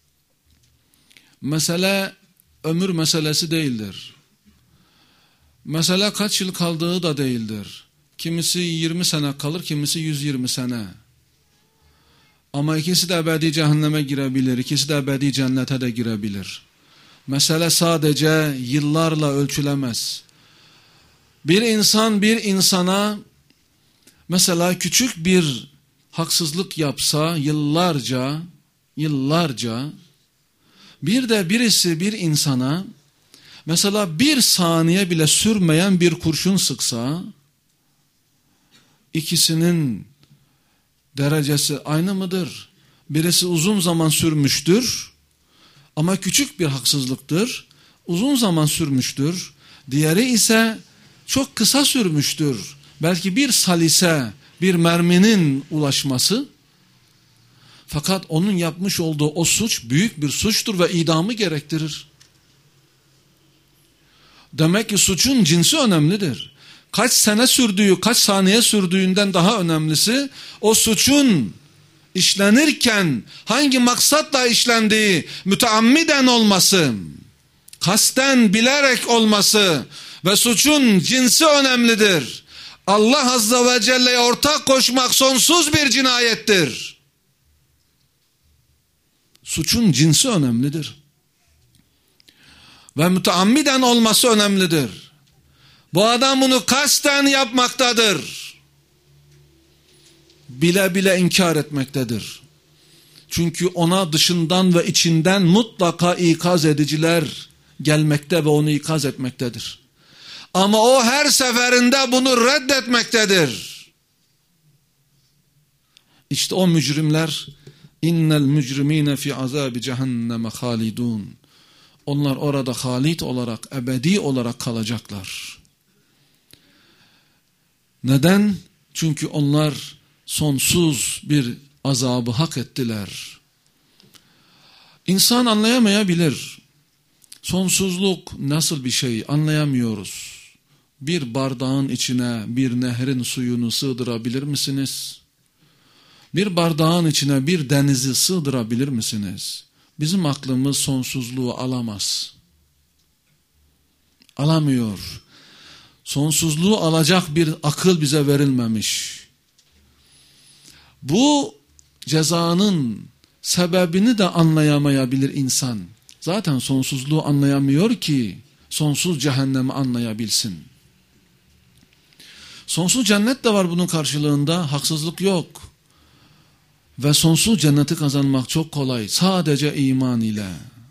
Mesele ömür meselesi değildir. Mesele kaç yıl kaldığı da değildir. Kimisi yirmi sene kalır, kimisi yüz yirmi sene. Ama ikisi de ebedi cehenneme girebilir, ikisi de ebedi cennete de girebilir. Mesele sadece yıllarla ölçülemez. Bir insan bir insana mesela küçük bir haksızlık yapsa yıllarca, yıllarca, bir de birisi bir insana mesela bir saniye bile sürmeyen bir kurşun sıksa, ikisinin derecesi aynı mıdır? Birisi uzun zaman sürmüştür ama küçük bir haksızlıktır, uzun zaman sürmüştür. Diğeri ise çok kısa sürmüştür. Belki bir salise, bir merminin ulaşması. Fakat onun yapmış olduğu o suç büyük bir suçtur ve idamı gerektirir. Demek ki suçun cinsi önemlidir. Kaç sene sürdüğü, kaç saniye sürdüğünden daha önemlisi o suçun işlenirken hangi maksatla işlendiği, müteammiden olması, kasten bilerek olması ve suçun cinsi önemlidir. Allah Azze ve Celle'ye ortak koşmak sonsuz bir cinayettir. Suçun cinsi önemlidir. Ve müteammiden olması önemlidir. Bu adam bunu kasten yapmaktadır. Bile bile inkar etmektedir. Çünkü ona dışından ve içinden mutlaka ikaz ediciler gelmekte ve onu ikaz etmektedir. Ama o her seferinde bunu reddetmektedir. İşte o mücrimler innel mücrimine fi azabi cehenneme halidun. Onlar orada halid olarak, ebedi olarak kalacaklar. Neden? Çünkü onlar sonsuz bir azabı hak ettiler. İnsan anlayamayabilir. Sonsuzluk nasıl bir şey anlayamıyoruz. Bir bardağın içine bir nehrin suyunu sığdırabilir misiniz? Bir bardağın içine bir denizi sığdırabilir misiniz? Bizim aklımız sonsuzluğu alamaz. Alamıyor. Sonsuzluğu alacak bir akıl bize verilmemiş. Bu cezanın sebebini de anlayamayabilir insan. Zaten sonsuzluğu anlayamıyor ki sonsuz cehennemi anlayabilsin. Sonsuz cennet de var bunun karşılığında, haksızlık yok. Ve sonsuz cenneti kazanmak çok kolay. Sadece iman ile.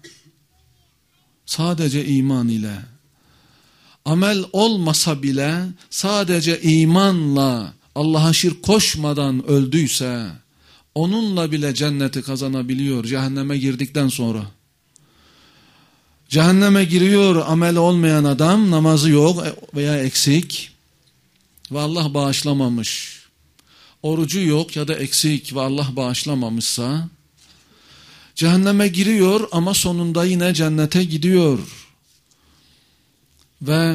Sadece iman ile. Amel olmasa bile sadece imanla Allah'a şirk koşmadan öldüyse onunla bile cenneti kazanabiliyor cehenneme girdikten sonra. Cehenneme giriyor amel olmayan adam, namazı yok veya eksik ve Allah bağışlamamış. Orucu yok ya da eksik ve Allah bağışlamamışsa cehenneme giriyor ama sonunda yine cennete gidiyor. Ve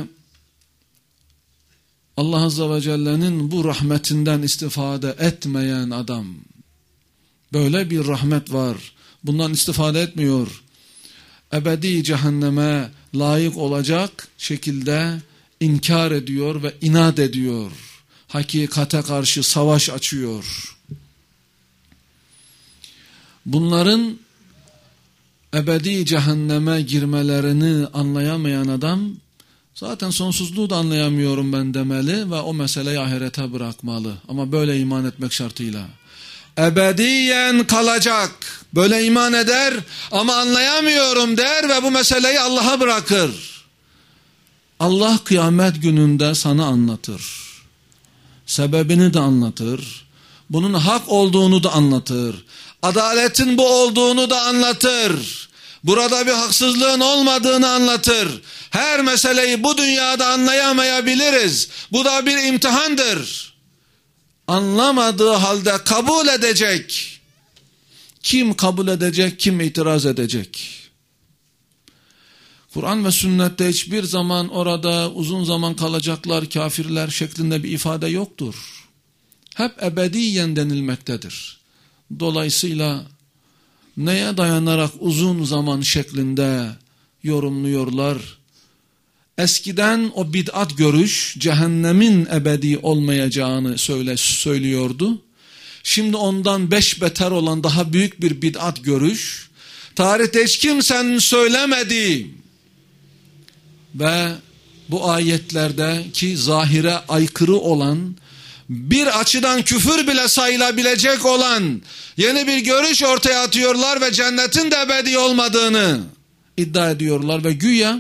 Allah Azze ve Celle'nin bu rahmetinden istifade etmeyen adam, böyle bir rahmet var, bundan istifade etmiyor, ebedi cehenneme layık olacak şekilde inkar ediyor ve inat ediyor. Hakikate karşı savaş açıyor. Bunların ebedi cehenneme girmelerini anlayamayan adam, zaten sonsuzluğu da anlayamıyorum ben demeli ve o meseleyi ahirete bırakmalı. Ama böyle iman etmek şartıyla. Ebediyen kalacak. Böyle iman eder ama anlayamıyorum der ve bu meseleyi Allah'a bırakır. Allah kıyamet gününde sana anlatır. Sebebini de anlatır. Bunun hak olduğunu da anlatır. Adaletin bu olduğunu da anlatır. Burada bir haksızlığın olmadığını anlatır. Her meseleyi bu dünyada anlayamayabiliriz. Bu da bir imtihandır. Anlamadığı halde kabul edecek. Kim kabul edecek, kim itiraz edecek? Kur'an ve sünnette hiçbir zaman orada uzun zaman kalacaklar kafirler şeklinde bir ifade yoktur. Hep ebediyen denilmektedir. Dolayısıyla neye dayanarak uzun zaman şeklinde yorumluyorlar? Eskiden o bid'at görüş cehennemin ebedi olmayacağını söyle, söylüyordu. Şimdi ondan beş beter olan daha büyük bir bid'at görüş, tarihte hiç kimsenin söylemediği ve bu ayetlerde ki zahire aykırı olan, bir açıdan küfür bile sayılabilecek olan yeni bir görüş ortaya atıyorlar ve cennetin de ebedi olmadığını iddia ediyorlar ve güya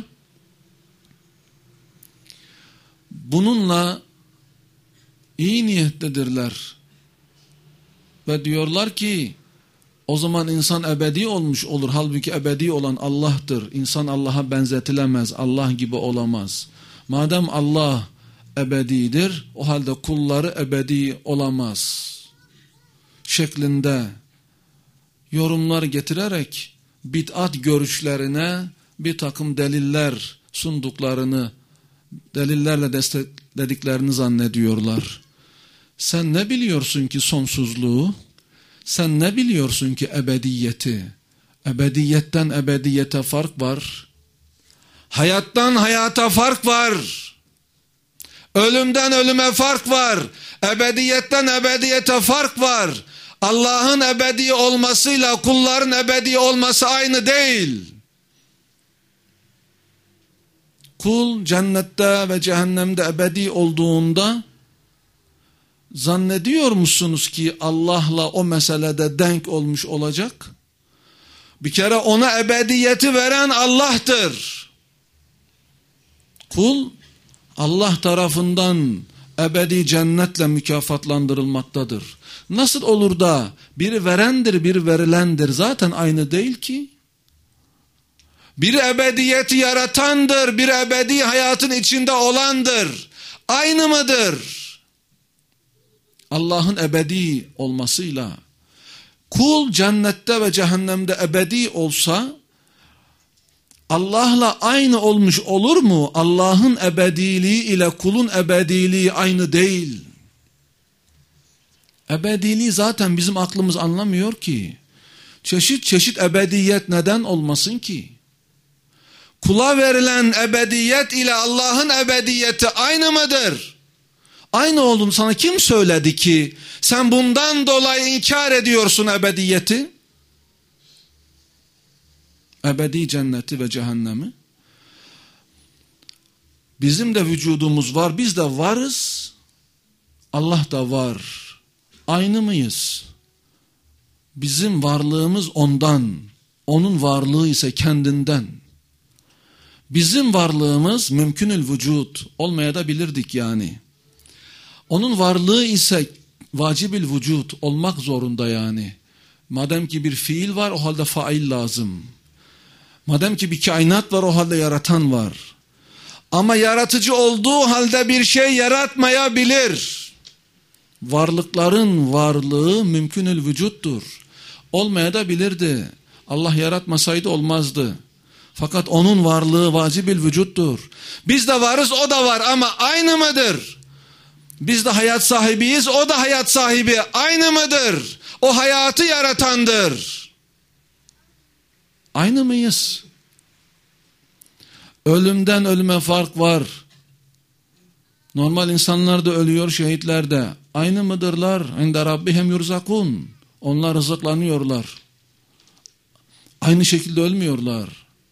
bununla iyi niyettedirler ve diyorlar ki o zaman insan ebedi olmuş olur. Halbuki ebedi olan Allah'tır. İnsan Allah'a benzetilemez. Allah gibi olamaz. Madem Allah ebedidir, o halde kulları ebedi olamaz şeklinde yorumlar getirerek bid'at görüşlerine bir takım deliller sunduklarını, delillerle desteklediklerini zannediyorlar. Sen ne biliyorsun ki sonsuzluğu? Sen ne biliyorsun ki ebediyeti? Ebediyetten ebediyete fark var. Hayattan hayata fark var. Ölümden ölüme fark var. Ebediyetten ebediyete fark var. Allah'ın ebedi olmasıyla kulların ebedi olması aynı değil. Kul cennette ve cehennemde ebedi olduğunda zannediyor musunuz ki Allah'la o meselede denk olmuş olacak? Bir kere ona ebediyeti veren Allah'tır. Kul Allah tarafından ebedi cennetle mükafatlandırılmaktadır. Nasıl olur da biri verendir, biri verilendir, zaten aynı değil ki. Biri ebediyeti yaratandır, biri ebedi hayatın içinde olandır. Aynı mıdır? Allah'ın ebedi olmasıyla kul cennette ve cehennemde ebedi olsa Allah'la aynı olmuş olur mu? Allah'ın ebediliği ile kulun ebediliği aynı değil. Ebediliği zaten bizim aklımız anlamıyor ki. Çeşit çeşit ebediyet neden olmasın ki? Kula verilen ebediyet ile Allah'ın ebediyeti aynı mıdır? Aynı olduğunu sana kim söyledi ki sen bundan dolayı inkar ediyorsun ebediyeti? Ebedi cenneti ve cehennemi. Bizim de vücudumuz var, biz de varız. Allah da var. Aynı mıyız? Bizim varlığımız ondan, onun varlığı ise kendinden. Bizim varlığımız mümkünül vücut olmayabilirdik yani. Onun varlığı ise vacibil vücut olmak zorunda yani. Madem ki bir fiil var, o halde fail lazım. Madem ki bir kainat var, o halde yaratan var. Ama yaratıcı olduğu halde bir şey yaratmayabilir. Varlıkların varlığı mümkünül vücuttur. Olmayabilirdi. Allah yaratmasaydı olmazdı. Fakat onun varlığı vacibil vücuttur. Biz de varız, o da var ama aynı mıdır? Biz de hayat sahibiyiz, o da hayat sahibi. Aynı mıdır? O hayatı yaratandır. Aynı mıyız? Ölümden ölüme fark var. Normal insanlar da ölüyor, şehitler de. Aynı mıdırlar? İnde Rabbihim yurzakun. Onlar rızıklanıyorlar. Aynı şekilde ölmüyorlar.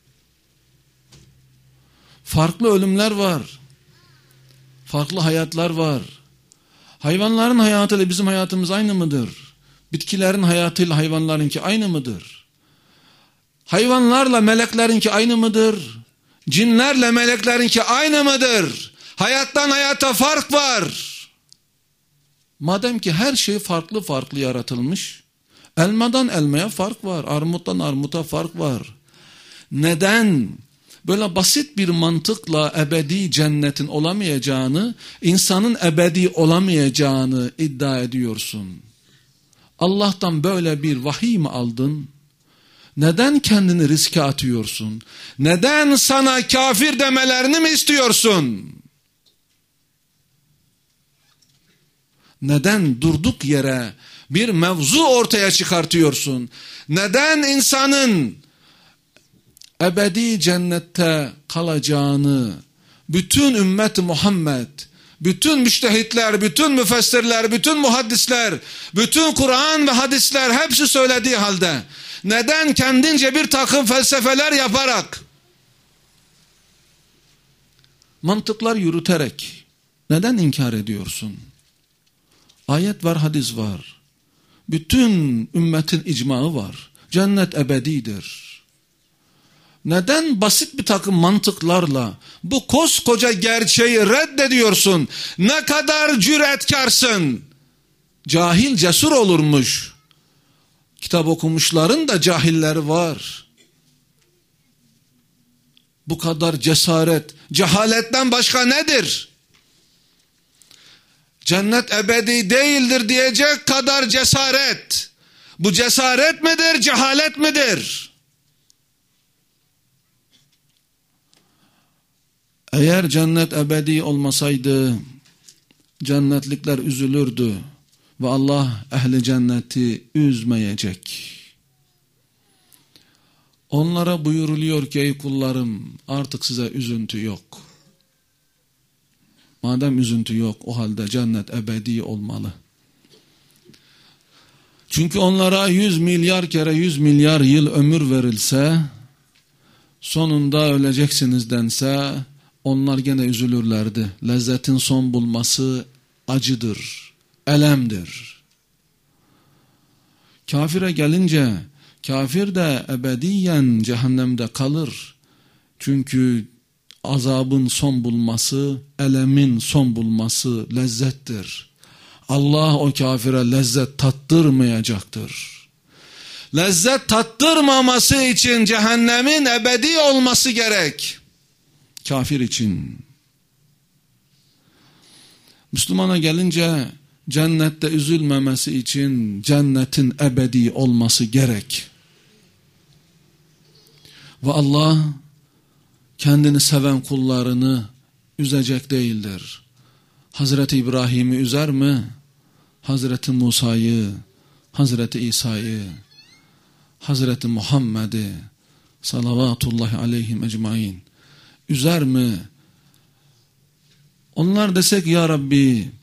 Farklı ölümler var. Farklı hayatlar var. Hayvanların hayatıyla bizim hayatımız aynı mıdır? Bitkilerin hayatıyla hayvanlarınki aynı mıdır? Hayvanlarla meleklerinki aynı mıdır? Cinlerle meleklerinki aynı mıdır? Hayattan hayata fark var. Madem ki her şey farklı farklı yaratılmış, elmadan elmaya fark var, armuttan armuta fark var. Neden böyle basit bir mantıkla ebedi cennetin olamayacağını, insanın ebedi olamayacağını iddia ediyorsun? Allah'tan böyle bir vahiy mi aldın? Neden kendini riske atıyorsun? Neden sana kafir demelerini mi istiyorsun? Neden durduk yere bir mevzu ortaya çıkartıyorsun? Neden insanın ebedi cennette kalacağını bütün ümmet Muhammed, bütün müştehitler, bütün müfessirler, bütün muhaddisler, bütün Kur'an ve hadisler hepsi söylediği halde neden kendince bir takım felsefeler yaparak, mantıklar yürüterek neden inkar ediyorsun? Ayet var, hadis var. Bütün ümmetin icmağı var. Cennet ebedidir. Neden basit bir takım mantıklarla bu koskoca gerçeği reddediyorsun? Ne kadar cüretkarsın. Cahil cesur olurmuş. Kitap okumuşların da cahilleri var. Bu kadar cesaret, cehaletten başka nedir? Cennet ebedi değildir diyecek kadar cesaret. Bu cesaret midir, cehalet midir? Eğer cennet ebedi olmasaydı cennetlikler üzülürdü ve Allah ehli cenneti üzmeyecek. Onlara buyuruluyor ki ey kullarım artık size üzüntü yok. Madem üzüntü yok o halde cennet ebedi olmalı. Çünkü onlara yüz milyar kere yüz milyar yıl ömür verilse, sonunda öleceksiniz dense, onlar gene üzülürlerdi. Lezzetin son bulması acıdır, elemdir. Kafire gelince, kafir de ebediyen cehennemde kalır. Çünkü azabın son bulması, elemin son bulması lezzettir. Allah o kafire lezzet tattırmayacaktır. Lezzet tattırmaması için cehennemin ebedi olması gerek. Kafir için. Müslümana gelince cennette üzülmemesi için cennetin ebedi olması gerek. Ve Allah kendini seven kullarını üzecek değildir. Hazreti İbrahim'i üzer mi? Hazreti Musa'yı, Hazreti İsa'yı, Hazreti Muhammed'i salavatullahi aleyhim ecmain üzer mi? Onlar desek ya Rabbi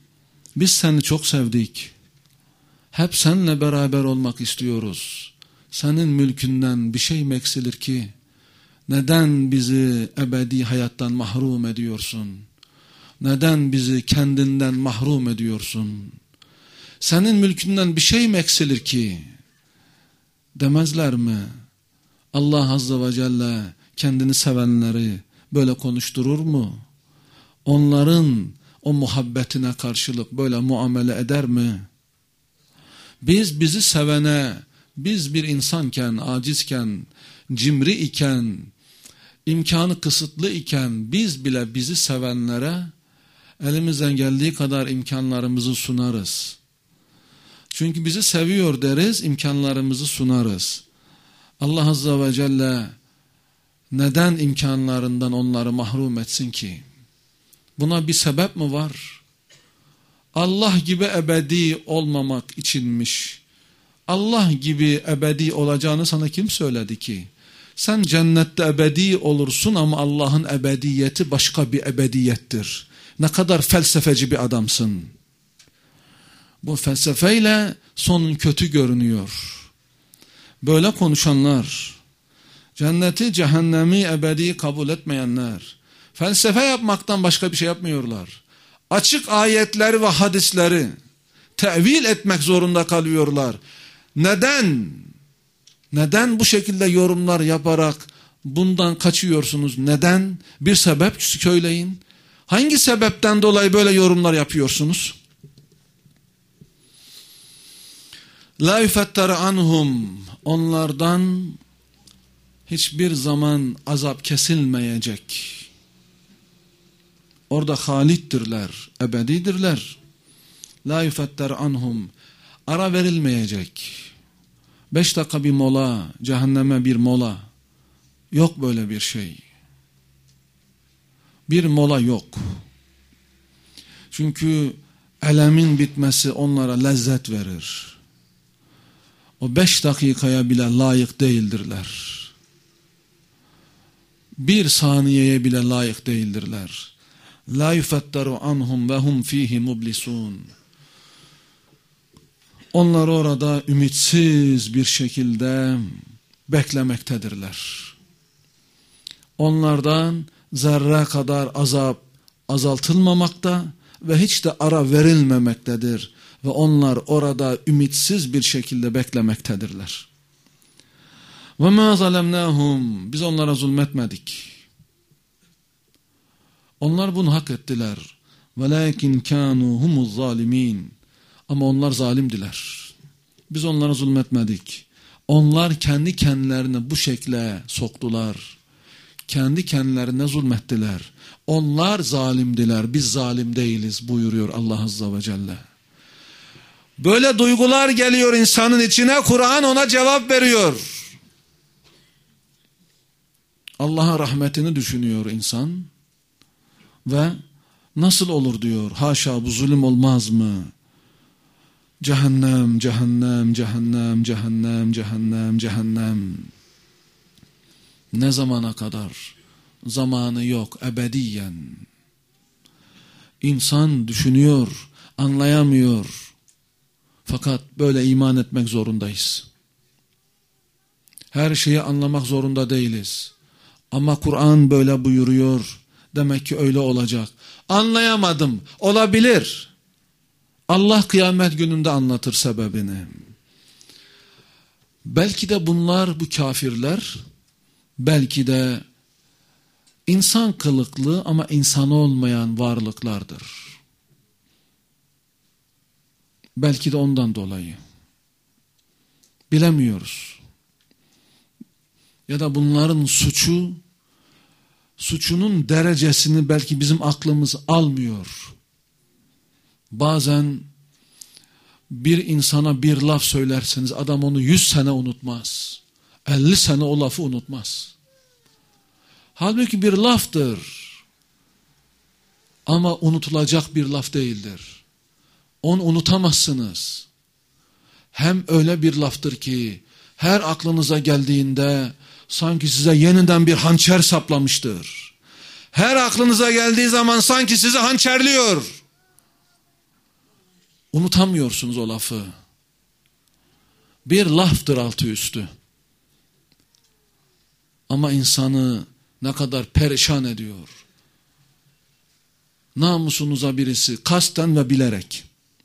Biz seni çok sevdik. Hep seninle beraber olmak istiyoruz. Senin mülkünden bir şey mi eksilir ki? Neden bizi ebedi hayattan mahrum ediyorsun? Neden bizi kendinden mahrum ediyorsun? Senin mülkünden bir şey mi eksilir ki? Demezler mi? Allah Azze ve Celle kendini sevenleri böyle konuşturur mu? Onların o muhabbetine karşılık böyle muamele eder mi? Biz bizi sevene, biz bir insanken, acizken, cimri iken, imkanı kısıtlı iken biz bile bizi sevenlere elimizden geldiği kadar imkanlarımızı sunarız. Çünkü bizi seviyor deriz, imkanlarımızı sunarız. Allah Azze ve Celle neden imkanlarından onları mahrum etsin ki? Buna bir sebep mi var? Allah gibi ebedi olmamak içinmiş. Allah gibi ebedi olacağını sana kim söyledi ki? Sen cennette ebedi olursun ama Allah'ın ebediyeti başka bir ebediyettir. Ne kadar felsefeci bir adamsın. Bu felsefeyle sonun kötü görünüyor. Böyle konuşanlar, cenneti cehennemi ebedi kabul etmeyenler, felsefe yapmaktan başka bir şey yapmıyorlar. Açık ayetleri ve hadisleri tevil etmek zorunda kalıyorlar. Neden? Neden bu şekilde yorumlar yaparak bundan kaçıyorsunuz? Neden? Bir sebep söyleyin. Hangi sebepten dolayı böyle yorumlar yapıyorsunuz? La yufettar anhum, onlardan hiçbir zaman azap kesilmeyecek. Orada halittirler, ebedidirler. La yufettar anhum, ara verilmeyecek. Beş dakika bir mola, cehenneme bir mola. Yok böyle bir şey. Bir mola yok. Çünkü elemin bitmesi onlara lezzet verir. O beş dakikaya bile layık değildirler. Bir saniyeye bile layık değildirler. La yufettaru anhum ve hum fihi mublisun. Onlar orada ümitsiz bir şekilde beklemektedirler. Onlardan zerre kadar azap azaltılmamakta ve hiç de ara verilmemektedir. Ve onlar orada ümitsiz bir şekilde beklemektedirler. وَمَا ظَلَمْنَاهُمْ, biz onlara zulmetmedik. Onlar bunu hak ettiler. وَلَاكِنْ كَانُوا هُمُ الظَّالِمِينَ, ama onlar zalimdiler. Biz onlara zulmetmedik. Onlar kendi kendilerine bu şekle soktular. Kendi kendilerine zulmettiler. Onlar zalimdiler, biz zalim değiliz buyuruyor Allah Azze ve Celle. Böyle duygular geliyor insanın içine, Kur'an ona cevap veriyor. Allah'ın rahmetini düşünüyor insan ve nasıl olur diyor, haşa bu zulüm olmaz mı? Cehennem, cehennem, cehennem, cehennem, cehennem, cehennem. Ne zamana kadar? Zamanı yok, ebediyen. İnsan düşünüyor, anlayamıyor. Fakat böyle iman etmek zorundayız. Her şeyi anlamak zorunda değiliz. Ama Kur'an böyle buyuruyor. Demek ki öyle olacak. Anlayamadım. Olabilir. Allah kıyamet gününde anlatır sebebini. Belki de bunlar, bu kafirler, belki de insan kılıklı ama insan olmayan varlıklardır. Belki de ondan dolayı. Bilemiyoruz. Ya da bunların suçu, suçunun derecesini belki bizim aklımız almıyor. Bazen bir insana bir laf söylerseniz adam onu yüz sene unutmaz. elli sene o lafı unutmaz. Halbuki bir laftır. Ama unutulacak bir laf değildir. Onu unutamazsınız. Hem öyle bir laftır ki her aklınıza geldiğinde sanki size yeniden bir hançer saplamıştır. Her aklınıza geldiği zaman sanki sizi hançerliyor. Unutamıyorsunuz o lafı. Bir laftır altı üstü. Ama insanı ne kadar perişan ediyor. Namusunuza birisi kasten ve bilerek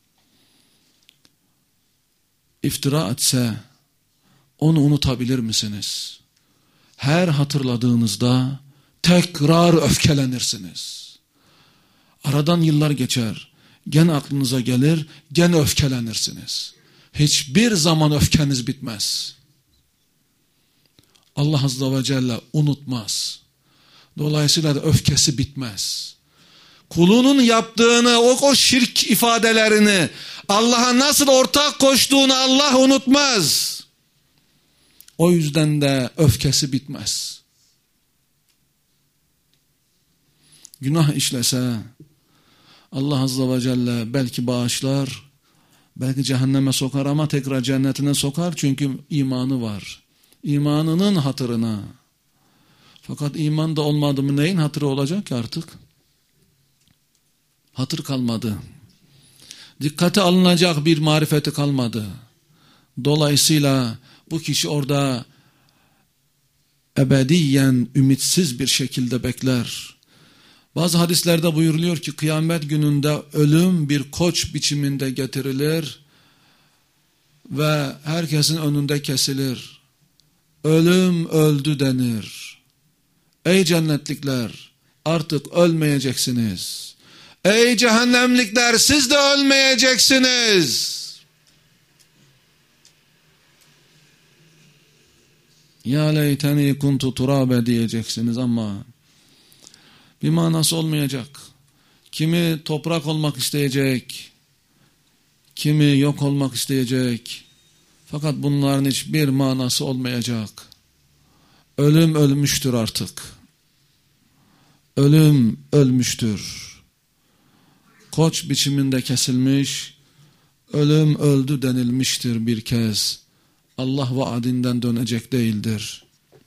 iftira etse onu unutabilir misiniz? Her hatırladığınızda tekrar öfkelenirsiniz. Aradan yıllar geçer. Gene aklınıza gelir, gene öfkelenirsiniz. Hiçbir zaman öfkeniz bitmez. Allah Azze ve Celle unutmaz. Dolayısıyla da öfkesi bitmez. Kulunun yaptığını, o, o şirk ifadelerini, Allah'a nasıl ortak koştuğunu Allah unutmaz. O yüzden de öfkesi bitmez. Günah işlese Allah Azze ve Celle belki bağışlar, belki cehenneme sokar ama tekrar cennetine sokar çünkü imanı var. İmanının hatırına. Fakat iman da olmadı mı neyin hatırı olacak ki artık? Hatır kalmadı. Dikkate alınacak bir marifeti kalmadı. Dolayısıyla bu kişi orada ebediyen ümitsiz bir şekilde bekler. Bazı hadislerde buyuruluyor ki kıyamet gününde ölüm bir koç biçiminde getirilir ve herkesin önünde kesilir. Ölüm öldü denir. Ey cennetlikler, artık ölmeyeceksiniz. Ey cehennemlikler, siz de ölmeyeceksiniz. Ya leyteni kuntu turabe diyeceksiniz ama bir manası olmayacak. Kimi toprak olmak isteyecek, kimi yok olmak isteyecek. Fakat bunların hiçbir manası olmayacak. Ölüm ölmüştür artık. Ölüm ölmüştür. Koç biçiminde kesilmiş, ölüm öldü denilmiştir bir kez. Allah vaadinden dönecek değildir.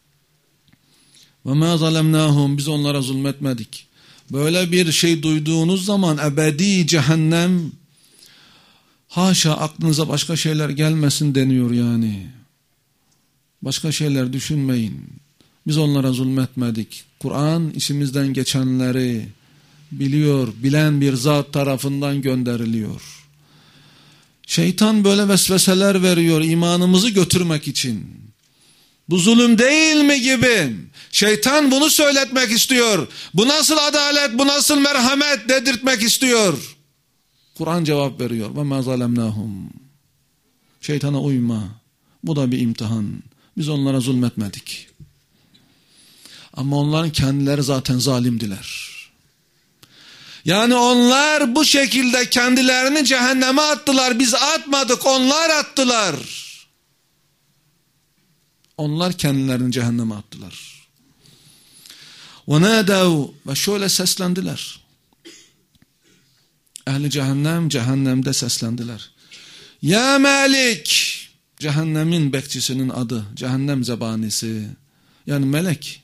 Ve ma zalemnahum, biz onlara zulmetmedik. Böyle bir şey duyduğunuz zaman ebedi cehennem, haşa aklınıza başka şeyler gelmesin deniyor yani. Başka şeyler düşünmeyin. Biz onlara zulmetmedik. Kur'an işimizden geçenleri biliyor, bilen bir zat tarafından gönderiliyor. Şeytan böyle vesveseler veriyor imanımızı götürmek için. Bu zulüm değil mi gibi. Şeytan bunu söyletmek istiyor. Bu nasıl adalet, bu nasıl merhamet dedirtmek istiyor. Kur'an cevap veriyor. Ve ma zalemnahum. Şeytana uyma. Bu da bir imtihan. Biz onlara zulmetmedik. Ama onların kendileri zaten zalimdiler. Yani onlar bu şekilde kendilerini cehenneme attılar. Biz atmadık, onlar attılar. Onlar kendilerini cehenneme attılar. وَنَادَوْا ve şöyle seslendiler. Ehli cehennem cehennemde seslendiler. Ya Malik, cehennemin bekçisinin adı, cehennem zebanisi, yani melek.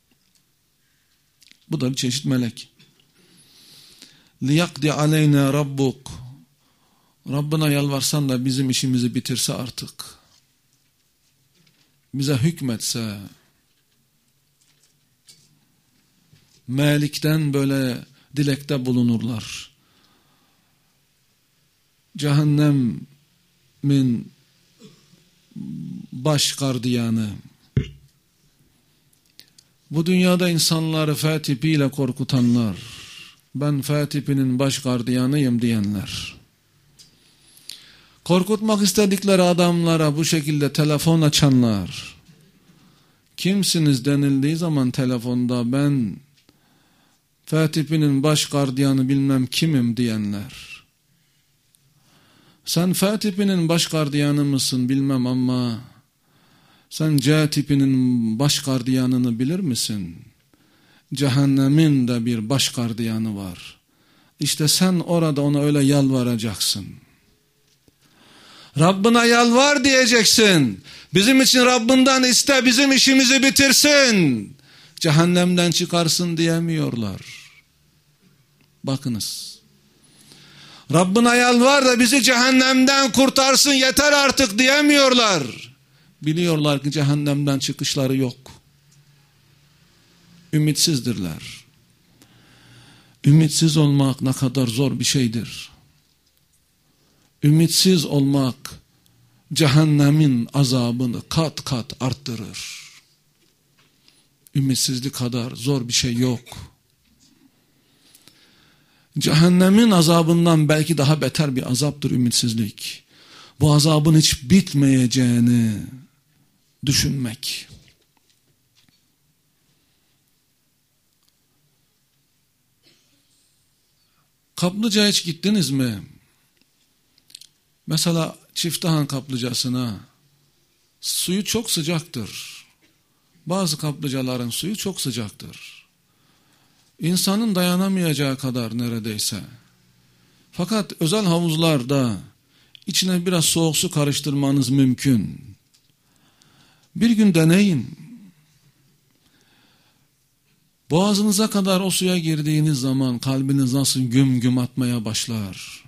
Bu da bir çeşit melek. لِيَقْدِ عَلَيْنَا رَبُّكَ, Rabbına yalvarsan da bizim işimizi bitirse artık. Bize hükmetse. Malik'ten böyle dilekte bulunurlar. Cehennemin baş gardiyanı. Bu dünyada insanları F tipiyle korkutanlar, ben F tipinin baş gardiyanıyım diyenler, korkutmak istedikleri adamlara bu şekilde telefon açanlar, kimsiniz denildiği zaman telefonda ben F tipinin baş gardiyanı bilmem kimim diyenler, sen F tipinin baş gardiyanı mısın bilmem ama sen C tipinin baş gardiyanını bilir misin? Cehennemin de bir baş gardiyanı var. İşte sen orada ona öyle yalvaracaksın. Rabbına yalvar diyeceksin. Bizim için Rabbinden iste, bizim işimizi bitirsin. Cehennemden çıkarsın diyemiyorlar. Bakınız. Rabbına yalvar da bizi cehennemden kurtarsın yeter artık diyemiyorlar. Biliyorlar ki cehennemden çıkışları yok. Ümitsizdirler. Ümitsiz olmak ne kadar zor bir şeydir. Ümitsiz olmak cehennemin azabını kat kat arttırır. Ümitsizlik kadar zor bir şey yok. Cehennemin azabından belki daha beter bir azaptır ümitsizlik. Bu azabın hiç bitmeyeceğini düşünmek. Kaplıca'ya hiç gittiniz mi? Mesela Çiftahan kaplıcasına suyu çok sıcaktır. Bazı kaplıcaların suyu çok sıcaktır. İnsanın dayanamayacağı kadar neredeyse. Fakat özel havuzlarda içine biraz soğuk su karıştırmanız mümkün. Bir gün deneyin. Boğazınıza kadar o suya girdiğiniz zaman kalbiniz nasıl güm güm atmaya başlar.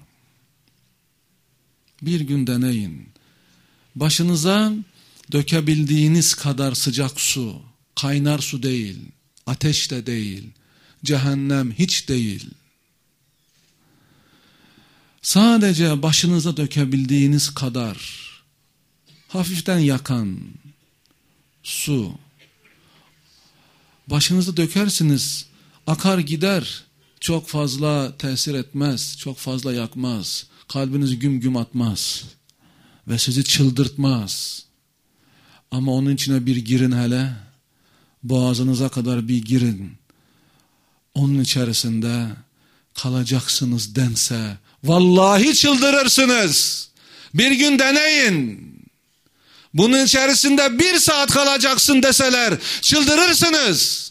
Bir gün deneyin. Başınıza dökebildiğiniz kadar sıcak su, kaynar su değil, ateş de değil, cehennem hiç değil. Sadece başınıza dökebildiğiniz kadar hafiften yakan su. Başınıza dökersiniz, akar gider, çok fazla tesir etmez, çok fazla yakmaz, kalbinizi güm güm atmaz ve sizi çıldırtmaz. Ama onun içine bir girin hele, boğazınıza kadar bir girin, onun içerisinde kalacaksınız dense, vallahi çıldırırsınız. Bir gün deneyin. Bunun içerisinde bir saat kalacaksın deseler çıldırırsınız.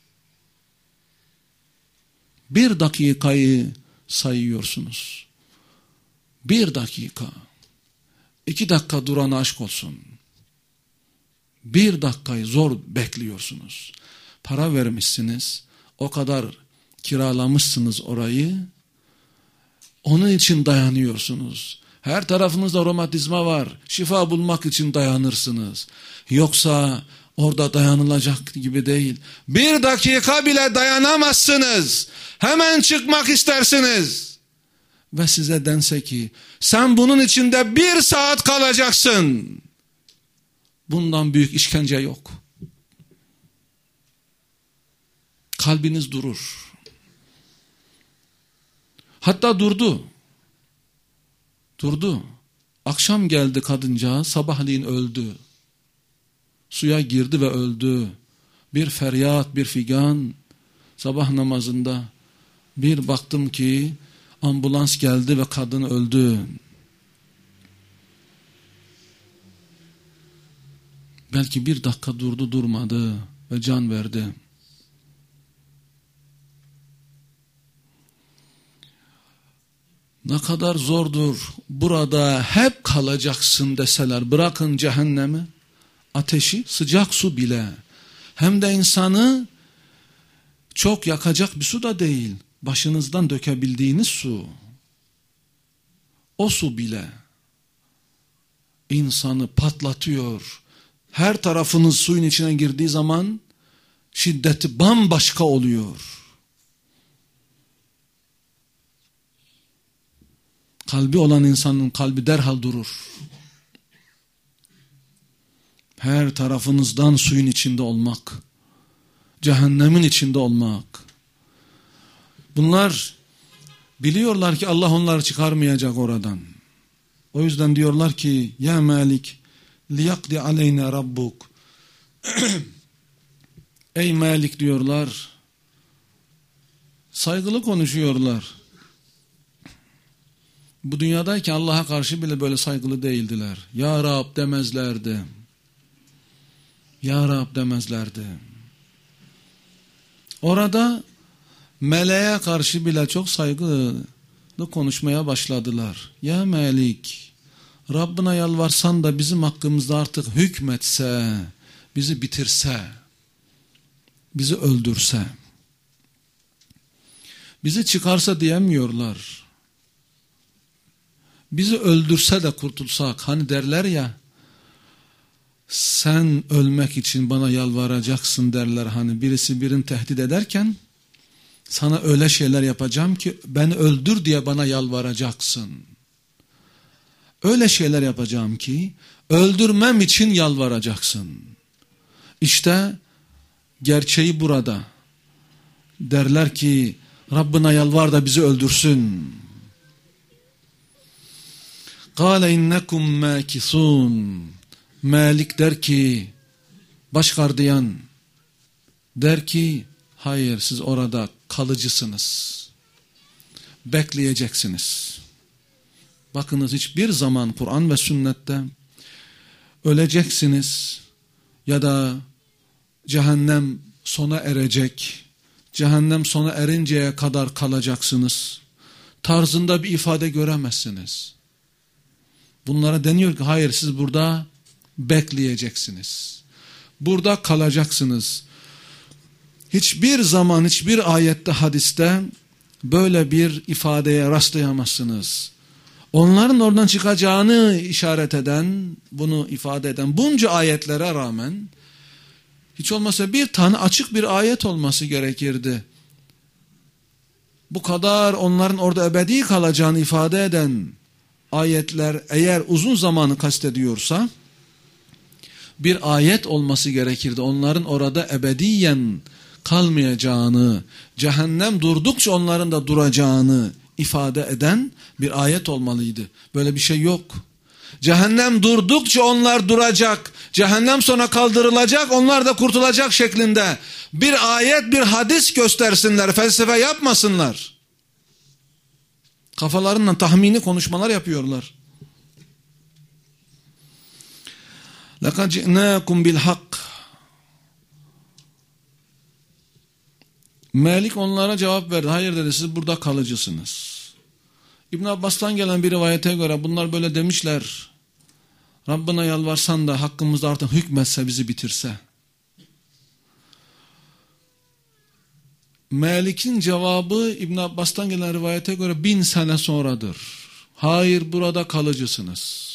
Bir dakikayı sayıyorsunuz. Bir dakika. İki dakika duran aşk olsun. Bir dakikayı zor bekliyorsunuz. Para vermişsiniz. O kadar kiralamışsınız orayı. Onun için dayanıyorsunuz. Her tarafınızda romatizma var. Şifa bulmak için dayanırsınız. Yoksa orada dayanılacak gibi değil. Bir dakika bile dayanamazsınız. Hemen çıkmak istersiniz. Ve size dense ki sen bunun içinde bir saat kalacaksın. Bundan büyük işkence yok. Kalbiniz durur. Hatta durdu. Durdu. Akşam geldi kadıncağız, sabahleyin öldü. Suya girdi ve öldü. Bir feryat, bir figan. Sabah namazında bir baktım ki ambulans geldi ve kadın öldü. Belki bir dakika durdu durmadı ve can verdi. Ne kadar zordur burada hep kalacaksın deseler, bırakın cehennemi, ateşi, sıcak su bile, hem de insanı çok yakacak bir su da değil, başınızdan dökebildiğiniz su, o su bile insanı patlatıyor. Her tarafınız suyun içine girdiği zaman şiddeti bambaşka oluyor. Kalbi olan insanın kalbi derhal durur. Her tarafınızdan suyun içinde olmak, cehennemin içinde olmak. Bunlar biliyorlar ki Allah onları çıkarmayacak oradan. O yüzden diyorlar ki ya Malik liyakdi aleyna rabbuk. Ey Malik diyorlar. Saygılı konuşuyorlar. Bu dünyadayken Allah'a karşı bile böyle saygılı değildiler. Ya Rab demezlerdi. Ya Rab demezlerdi. Orada meleğe karşı bile çok saygılı konuşmaya başladılar. Ya Melik, Rabbına yalvarsan da bizim hakkımızda artık hükmetse, bizi bitirse, bizi öldürse, bizi çıkarsa diyemiyorlar. bizi öldürse de kurtulsak, hani derler ya, sen ölmek için bana yalvaracaksın derler, hani birisi birini tehdit ederken, sana öyle şeyler yapacağım ki beni öldür diye bana yalvaracaksın. Öyle şeyler yapacağım ki öldürmem için yalvaracaksın. İşte gerçeği burada. Derler ki Rabbına yalvar da bizi öldürsün. قَالَ اِنَّكُمْ مَاكِثُونَ Malik der ki, baş gardiyan der ki, hayır siz orada kalıcısınız. Bekleyeceksiniz. Bakınız, hiçbir zaman Kur'an ve sünnette öleceksiniz ya da cehennem sona erecek, cehennem sona erinceye kadar kalacaksınız tarzında bir ifade göremezsiniz. Bunlara deniyor ki hayır, siz burada bekleyeceksiniz. Burada kalacaksınız. Hiçbir zaman, hiçbir ayette, hadiste böyle bir ifadeye rastlayamazsınız. Onların oradan çıkacağını işaret eden, bunu ifade eden bunca ayetlere rağmen hiç olmazsa bir tane açık bir ayet olması gerekirdi. Bu kadar onların orada ebedi kalacağını ifade eden ayetler eğer uzun zamanı kastediyorsa bir ayet olması gerekirdi. Onların orada ebediyen kalmayacağını, cehennem durdukça onların da duracağını ifade eden bir ayet olmalıydı. Böyle bir şey yok. Cehennem durdukça onlar duracak, cehennem sonra kaldırılacak, onlar da kurtulacak şeklinde bir ayet, bir hadis göstersinler, felsefe yapmasınlar. Kafalarından tahmini konuşmalar yapıyorlar. لَقَدْ جِئْنَاكُمْ بِالْحَقِّ Malik onlara cevap verdi. Hayır dedi, siz burada kalıcısınız. İbn Abbas'tan gelen bir rivayete göre bunlar böyle demişler. Rabbına yalvarsan da hakkımızda artık hükmetse, bizi bitirse. Malik'in cevabı İbn Abbas'tan gelen rivayete göre bin sene sonradır. Hayır, burada kalıcısınız.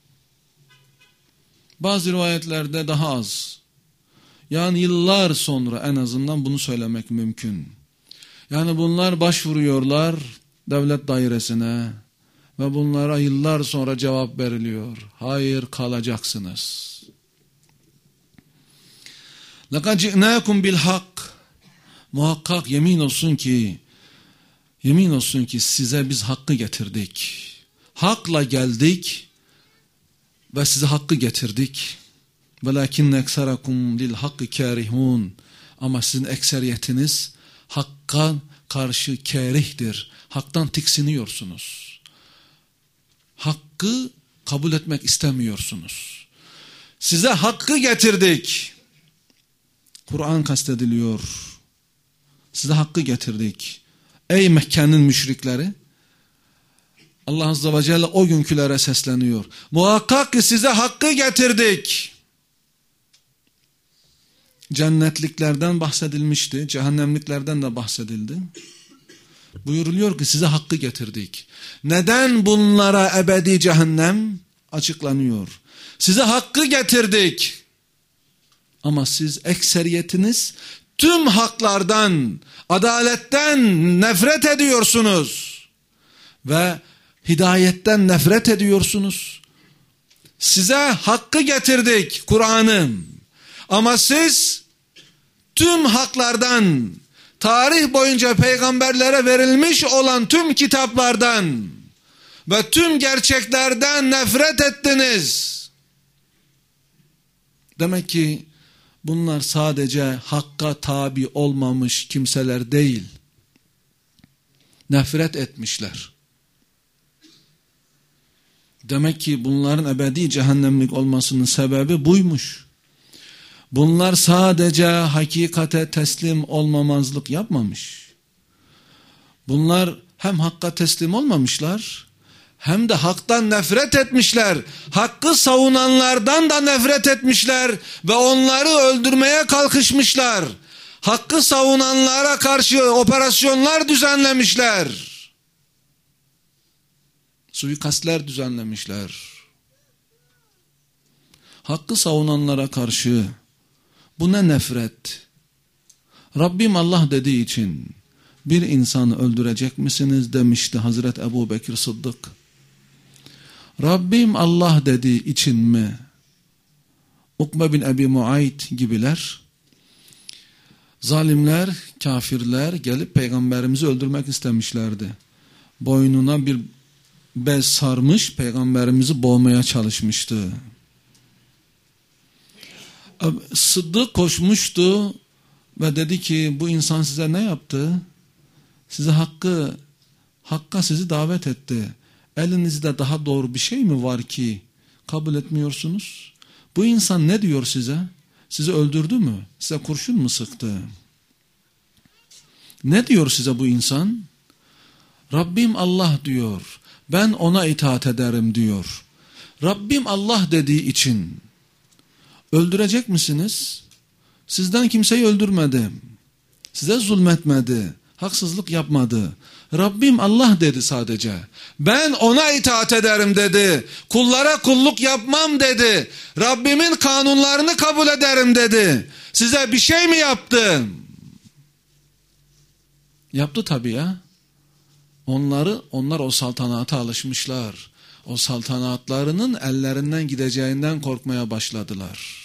Bazı rivayetlerde daha az. Yani yıllar sonra en azından bunu söylemek mümkün. Yani bunlar başvuruyorlar devlet dairesine ve bunlara yıllar sonra cevap veriliyor. Hayır, kalacaksınız. لَقَدْ جِئْنَاكُمْ بِالْحَقِّ Muhakkak yemin olsun ki, yemin olsun ki size biz hakkı getirdik. Hakla geldik ve size hakkı getirdik. وَلَكِنَّ اَكْسَرَكُمْ لِلْحَقِّ كَارِهُونَ Ama sizin ekseriyetiniz hakka karşı kârihtir. Haktan tiksiniyorsunuz. Hakkı kabul etmek istemiyorsunuz. Size hakkı getirdik. Kur'an kastediliyor. Size hakkı getirdik. Ey Mekke'nin müşrikleri, Allah Azze ve Celle o günkülere sesleniyor. Muhakkak ki size hakkı getirdik. Cennetliklerden bahsedilmişti, cehennemliklerden de bahsedildi. Buyuruluyor ki size hakkı getirdik. Neden bunlara ebedi cehennem? Açıklanıyor. Size hakkı getirdik. Ama siz ekseriyetiniz tüm haklardan, adaletten nefret ediyorsunuz. Ve hidayetten nefret ediyorsunuz. Size hakkı getirdik, Kur'an'ı. Ama siz tüm haklardan, tarih boyunca peygamberlere verilmiş olan tüm kitaplardan ve tüm gerçeklerden nefret ettiniz. Demek ki bunlar sadece hakka tabi olmamış kimseler değil. Nefret etmişler. Demek ki bunların ebedi cehennemlik olmasının sebebi buymuş. Bunlar sadece hakikate teslim olmamazlık yapmamış. Bunlar hem hakka teslim olmamışlar, hem de haktan nefret etmişler. Hakkı savunanlardan da nefret etmişler ve onları öldürmeye kalkışmışlar. Hakkı savunanlara karşı operasyonlar düzenlemişler. suikastler düzenlemişler. Hakkı savunanlara karşı bu ne nefret. Rabbim Allah dediği için bir insanı öldürecek misiniz demişti Hazreti Ebu Bekir Sıddık. Rabbim Allah dediği için mi? Ukbe bin Ebi Muayt gibiler, zalimler, kafirler gelip peygamberimizi öldürmek istemişlerdi. Boynuna bir bez sarmış, peygamberimizi boğmaya çalışmıştı. Sıddık koşmuştu ve dedi ki bu insan size ne yaptı? Size hakkı, hakka sizi davet etti. Elinizde daha doğru bir şey mi var ki kabul etmiyorsunuz? Bu insan ne diyor size? Sizi öldürdü mü? Size kurşun mu sıktı? Ne diyor size bu insan? Rabbim Allah diyor. Ben ona itaat ederim diyor. Rabbim Allah dediği için öldürecek misiniz? Sizden kimseyi öldürmedi. Size zulmetmedi. Haksızlık yapmadı. Rabbim Allah dedi sadece. Ben ona itaat ederim dedi. Kullara kulluk yapmam dedi. Rabbimin kanunlarını kabul ederim dedi. Size bir şey mi yaptı? Yaptı tabii ya. Onları, onlar o saltanata alışmışlar. O saltanatlarının ellerinden gideceğinden korkmaya başladılar.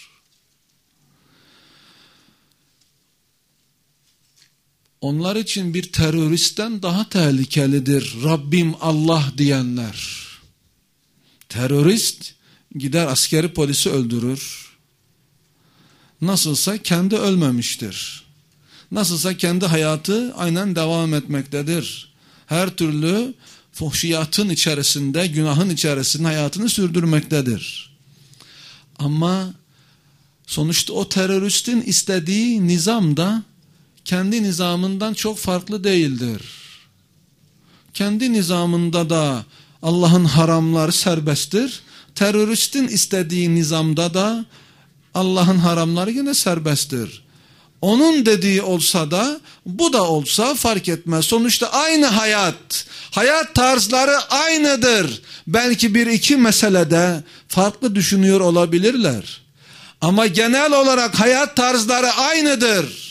Onlar için bir teröristten daha tehlikelidir Rabbim Allah diyenler. Terörist gider askeri polisi öldürür. Nasılsa kendi ölmemiştir. Nasılsa kendi hayatı aynen devam etmektedir. Her türlü fuhşiyatın içerisinde, günahın içerisinde hayatını sürdürmektedir. Ama sonuçta o teröristin istediği nizam da kendi nizamından çok farklı değildir. Kendi nizamında da Allah'ın haramları serbesttir. Teröristin istediği nizamda da Allah'ın haramları yine serbesttir. Onun dediği olsa da bu da olsa fark etmez. Sonuçta aynı hayat. Hayat tarzları aynıdır. Belki bir iki meselede farklı düşünüyor olabilirler. Ama genel olarak hayat tarzları aynıdır.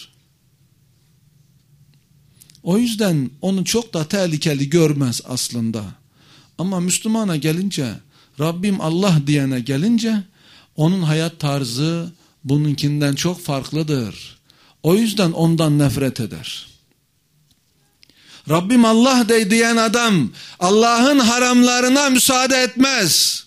O yüzden onu çok da tehlikeli görmez aslında. Ama Müslümana gelince, Rabbim Allah diyene gelince, onun hayat tarzı bununkinden çok farklıdır. O yüzden ondan nefret eder. Rabbim Allah de diyen adam, Allah'ın haramlarına müsaade etmez.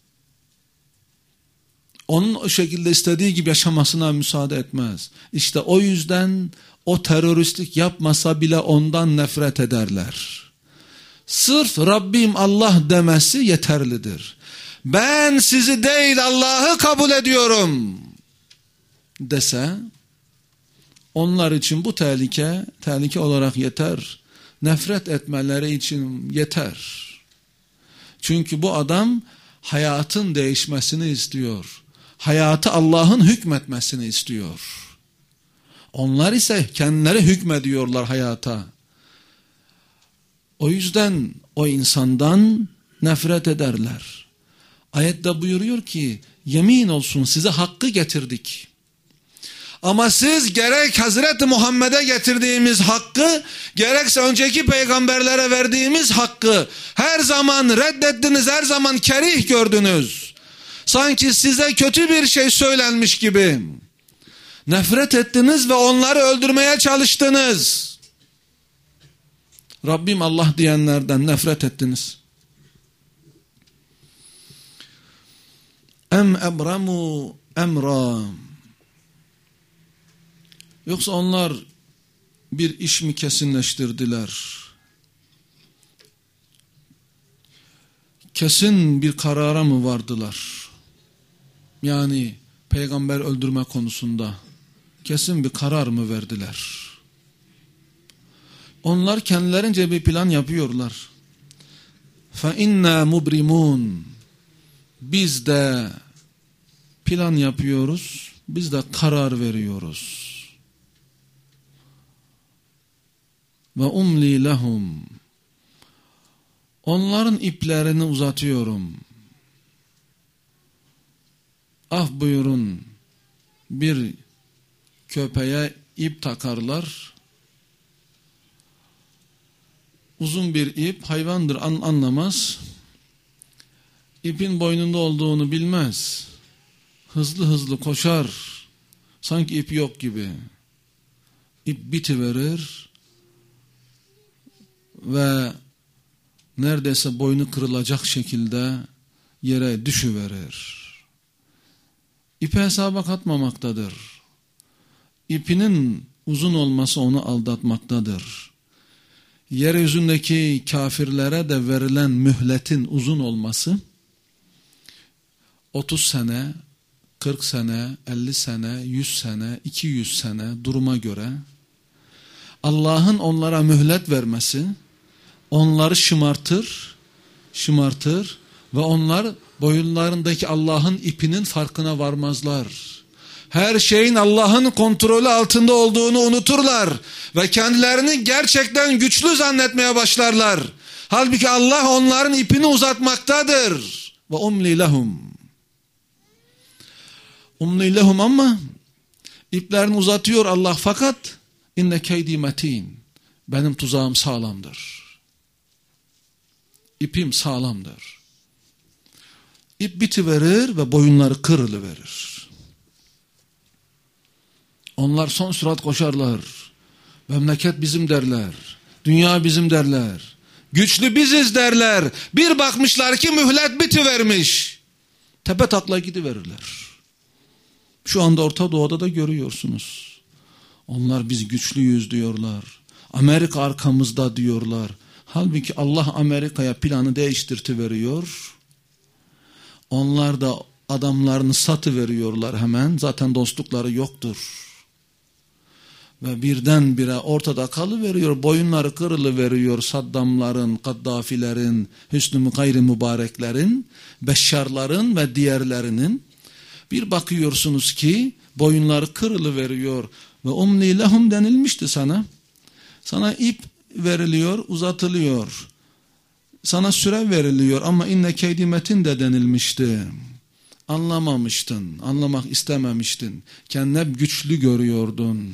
Onun o şekilde istediği gibi yaşamasına müsaade etmez. İşte o yüzden o teröristlik yapmasa bile ondan nefret ederler. Sırf Rabbim Allah demesi yeterlidir. Ben sizi değil Allah'ı kabul ediyorum dese, onlar için bu tehlike, tehlike olarak yeter. Nefret etmeleri için yeter. Çünkü bu adam hayatın değişmesini istiyor. Hayatı Allah'ın hükmetmesini istiyor. Onlar ise kendileri hükmediyorlar hayata. O yüzden o insandan nefret ederler. Ayette buyuruyor ki, yemin olsun size hakkı getirdik. Ama siz gerek Hazreti Muhammed'e getirdiğimiz hakkı, gerekse önceki peygamberlere verdiğimiz hakkı her zaman reddettiniz, her zaman kerih gördünüz. Sanki size kötü bir şey söylenmiş gibi. Nefret ettiniz ve onları öldürmeye çalıştınız. Rabbim Allah diyenlerden nefret ettiniz. Em ebramu emra. Yoksa onlar bir iş mi kesinleştirdiler? Kesin bir karara mı vardılar? Yani peygamber öldürme konusunda kesin bir karar mı verdiler? Onlar kendilerince bir plan yapıyorlar. فَاِنَّا مُبْرِمُونَ Biz de plan yapıyoruz, biz de karar veriyoruz. Ve umli lehum Onların iplerini uzatıyorum. Af buyurun, bir köpeğe ip takarlar. Uzun bir ip, hayvandır, an anlamaz. İpin boynunda olduğunu bilmez. Hızlı hızlı koşar. Sanki ip yok gibi. İp bitiverir ve neredeyse boynu kırılacak şekilde yere düşüverir. İpe hesaba katmamaktadır. İpinin uzun olması onu aldatmaktadır. Yeryüzündeki kafirlere de verilen mühletin uzun olması, otuz sene, kırk sene, elli sene, yüz sene, iki yüz sene duruma göre Allah'ın onlara mühlet vermesi onları şımartır, şımartır ve onlar boyunlarındaki Allah'ın ipinin farkına varmazlar. Her şeyin Allah'ın kontrolü altında olduğunu unuturlar ve kendilerini gerçekten güçlü zannetmeye başlarlar. Halbuki Allah onların ipini uzatmaktadır. Ve umli lehum. Umli lehum ama iplerini uzatıyor Allah, fakat inne keydi metin. Benim tuzağım sağlamdır. İpim sağlamdır. İp bitiverir ve boyunları kırılıverir. Onlar son sürat koşarlar. Memleket bizim derler. Dünya bizim derler. Güçlü biziz derler. Bir bakmışlar ki mühlet bitivermiş. Tepe takla gidiverirler. Şu anda Orta Doğu'da da görüyorsunuz. Onlar biz güçlüyüz diyorlar. Amerika arkamızda diyorlar. Halbuki Allah Amerika'ya planı değiştirtiveriyor. Onlar da adamlarını satıveriyorlar hemen. Zaten dostlukları yoktur. Ve birdenbire ortada kalıveriyor. Boyunları kırılıveriyor Saddamların, Kaddafilerin, Hüsnü gayri mübareklerin, Beşşarların ve diğerlerinin. Bir bakıyorsunuz ki boyunları kırılıveriyor. Ve umli lehum denilmişti sana. Sana ip veriliyor, uzatılıyor. Sana süre veriliyor ama inne keydi metin de denilmişti. Anlamamıştın, anlamak istememiştin. Kendini hep güçlü görüyordun.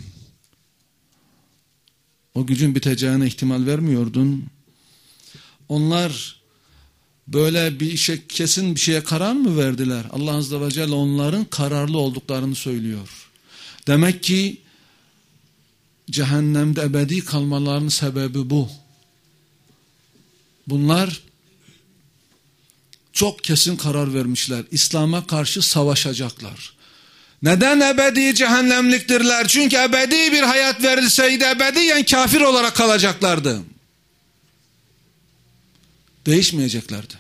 O gücün biteceğine ihtimal vermiyordun. Onlar böyle bir işe, kesin bir şeye karar mı verdiler? Allah Azze ve Celle onların kararlı olduklarını söylüyor. Demek ki cehennemde ebedi kalmalarının sebebi bu. Bunlar çok kesin karar vermişler. İslam'a karşı savaşacaklar. Neden ebedi cehennemliktirler? Çünkü ebedi bir hayat verilseydi ebediyen kafir olarak kalacaklardı. Değişmeyeceklerdi.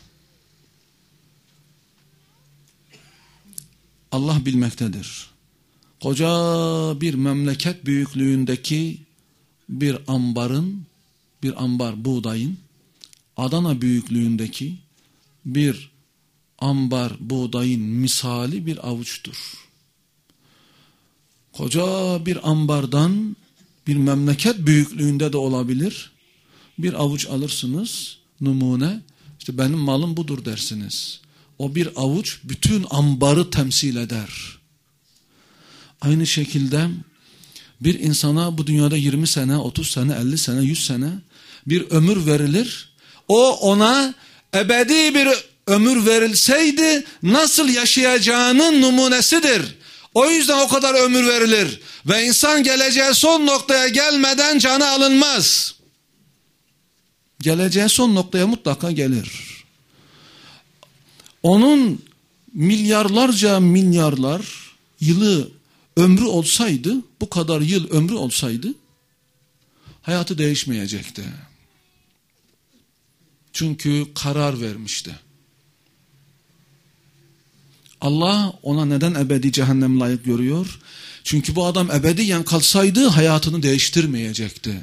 Allah bilmektedir. Koca bir memleket büyüklüğündeki bir ambarın, bir ambar buğdayın, Adana büyüklüğündeki bir ambar buğdayın misali bir avuçtur. Koca bir ambardan bir memleket büyüklüğünde de olabilir. Bir avuç alırsınız, numune, işte benim malım budur dersiniz. O bir avuç bütün ambarı temsil eder. Aynı şekilde bir insana bu dünyada yirmi sene, otuz sene, elli sene, yüz sene bir ömür verilir. O ona ebedi bir ömür verilseydi nasıl yaşayacağının numunesidir. O yüzden o kadar ömür verilir. Ve insan geleceği son noktaya gelmeden canı alınmaz. Geleceği son noktaya mutlaka gelir. Onun milyarlarca milyarlar yılı ömrü olsaydı, bu kadar yıl ömrü olsaydı, hayatı değişmeyecekti. Çünkü karar vermişti. Allah ona neden ebedi cehennem layık görüyor? Çünkü bu adam ebediyen kalsaydı hayatını değiştirmeyecekti.